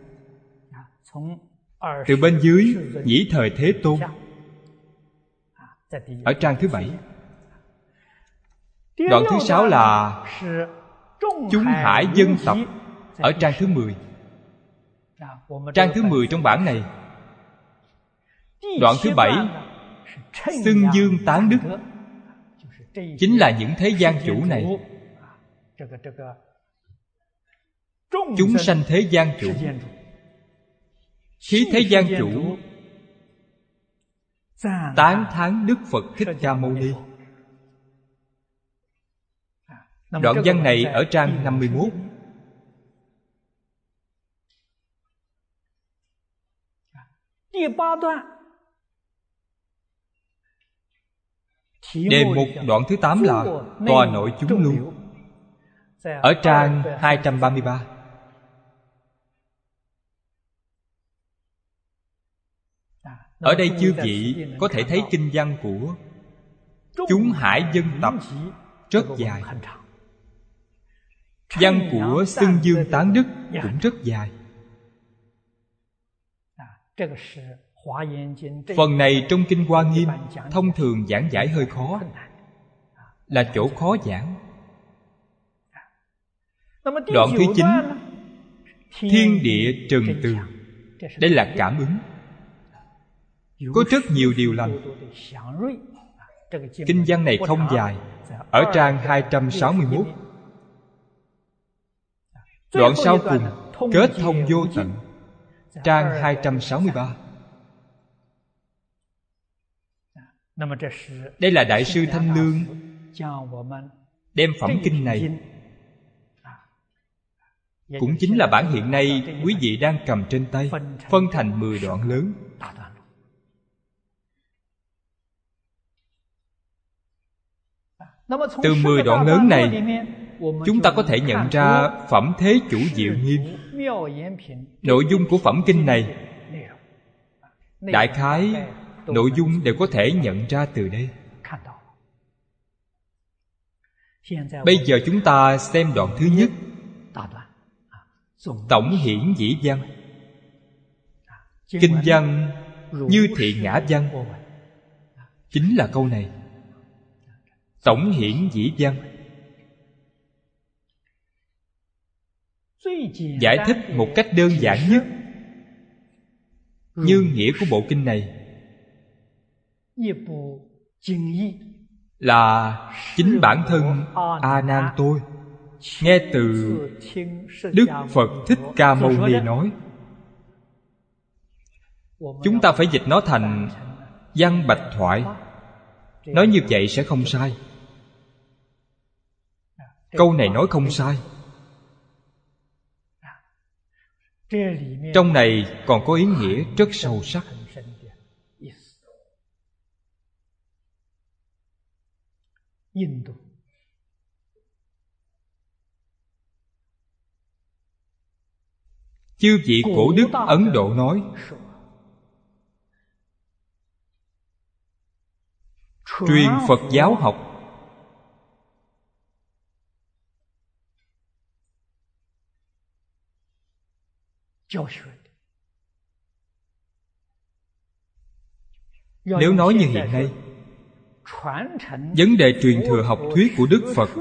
Từ bên dưới, nhĩ thời Thế Tôn, ở trang thứ bảy. Đoạn thứ sáu là chúng hải dân tập, ở trang thứ mười. Trang thứ mười trong bản này. Đoạn thứ bảy, xưng dương tán đức, chính là những thế gian chủ này. Chúng sanh thế gian chủ. Khi thế gian chủ tán thán Đức Phật Thích Ca Mâu Ni. Đoạn văn này ở trang năm mươi mốt. Đề mục đoạn thứ tám là tòa nội chúng lưu, ở trang hai trăm ba mươi ba. Ở đây chư vị có thể thấy kinh văn của chúng hải dân tập rất dài. Văn của xưng dương tán đức cũng rất dài. Phần này trong Kinh Hoa Nghiêm thông thường giảng giải hơi khó, là chỗ khó giảng. Đoạn thứ chín, thiên địa trần từ, đây là cảm ứng. Có rất nhiều điều lành. Kinh văn này không dài, ở trang hai trăm sáu mươi mốt. Đoạn sau cùng, kết thông vô tận, trang hai trăm sáu mươi ba. Đây là Đại sư Thanh Lương đem phẩm kinh này, cũng chính là bản hiện nay quý vị đang cầm trên tay, phân thành mười đoạn lớn. Từ mười đoạn lớn này, chúng ta có thể nhận ra phẩm Thế Chủ Diệu Nghiêm. Nội dung của phẩm kinh này, đại khái nội dung đều có thể nhận ra từ đây. Bây giờ chúng ta xem đoạn thứ nhất, tổng hiển dĩ văn. Kinh văn như thị ngã văn, chính là câu này. Tổng hiển dĩ văn giải thích một cách đơn giản nhất, như nghĩa của bộ kinh này là chính bản thân A Nan tôi nghe từ Đức Phật Thích Ca Mâu Ni nói. Chúng ta phải dịch nó thành văn bạch thoại. Nói như vậy sẽ không sai. Câu này nói không sai. Trong này còn có ý nghĩa rất sâu sắc. Chư vị cổ đức Ấn Độ nói, truyền Phật giáo học nếu nói như hiện nay, vấn đề truyền thừa học thuyết của Đức Phật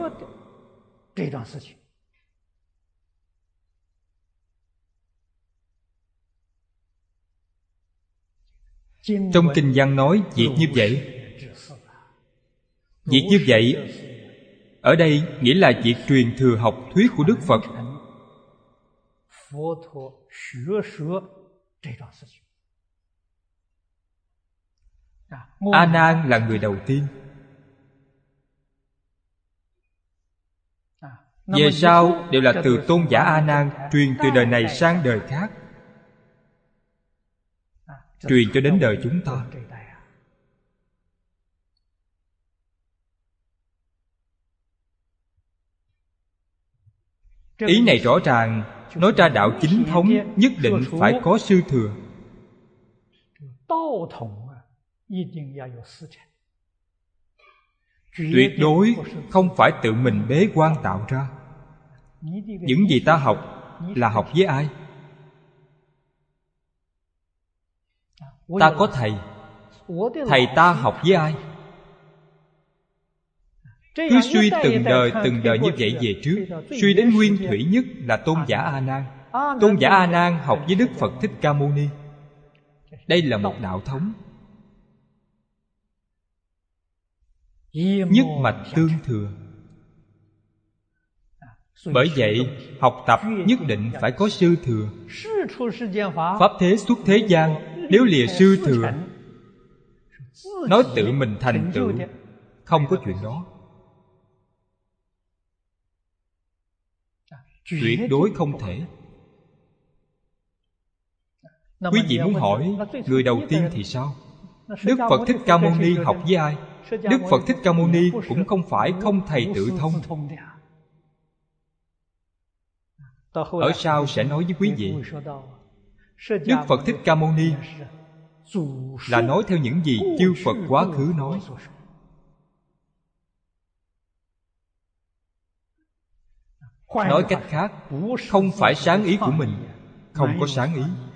trong kinh văn nói việc như vậy. Việc như vậy ở đây nghĩa là việc truyền thừa học thuyết của Đức Phật. A Nan là người đầu tiên. Về sau đều là từ tôn giả A Nan truyền từ đời này sang đời khác, truyền cho đến đời chúng ta. Ý này rõ ràng nói ra đạo chính thống nhất định phải có sư thừa. Tuyệt đối không phải tự mình bế quan tạo ra. Những gì ta học là học với ai? Ta có thầy. Thầy ta học với ai? Cứ suy từng đời từng đời như vậy về trước, suy đến nguyên thủy nhất là tôn giả A Nan. Tôn giả A Nan học với Đức Phật Thích Ca Mâu Ni. Đây là một đạo thống, nhất mạch tương thừa. Bởi vậy học tập nhất định phải có sư thừa. Pháp thế xuất thế gian, nếu lìa sư thừa, nói tự mình thành tựu, không có chuyện đó. Tuyệt đối không thể. Quý vị muốn hỏi, người đầu tiên thì sao? Đức Phật Thích Ca Mâu Ni học với ai? Đức Phật Thích Ca Mâu Ni cũng không phải không thầy tự thông. Ở sau sẽ nói với quý vị, Đức Phật Thích Ca Mâu Ni là nói theo những gì chư Phật quá khứ nói. Nói cách khác, không phải sáng ý của mình, không có sáng ý.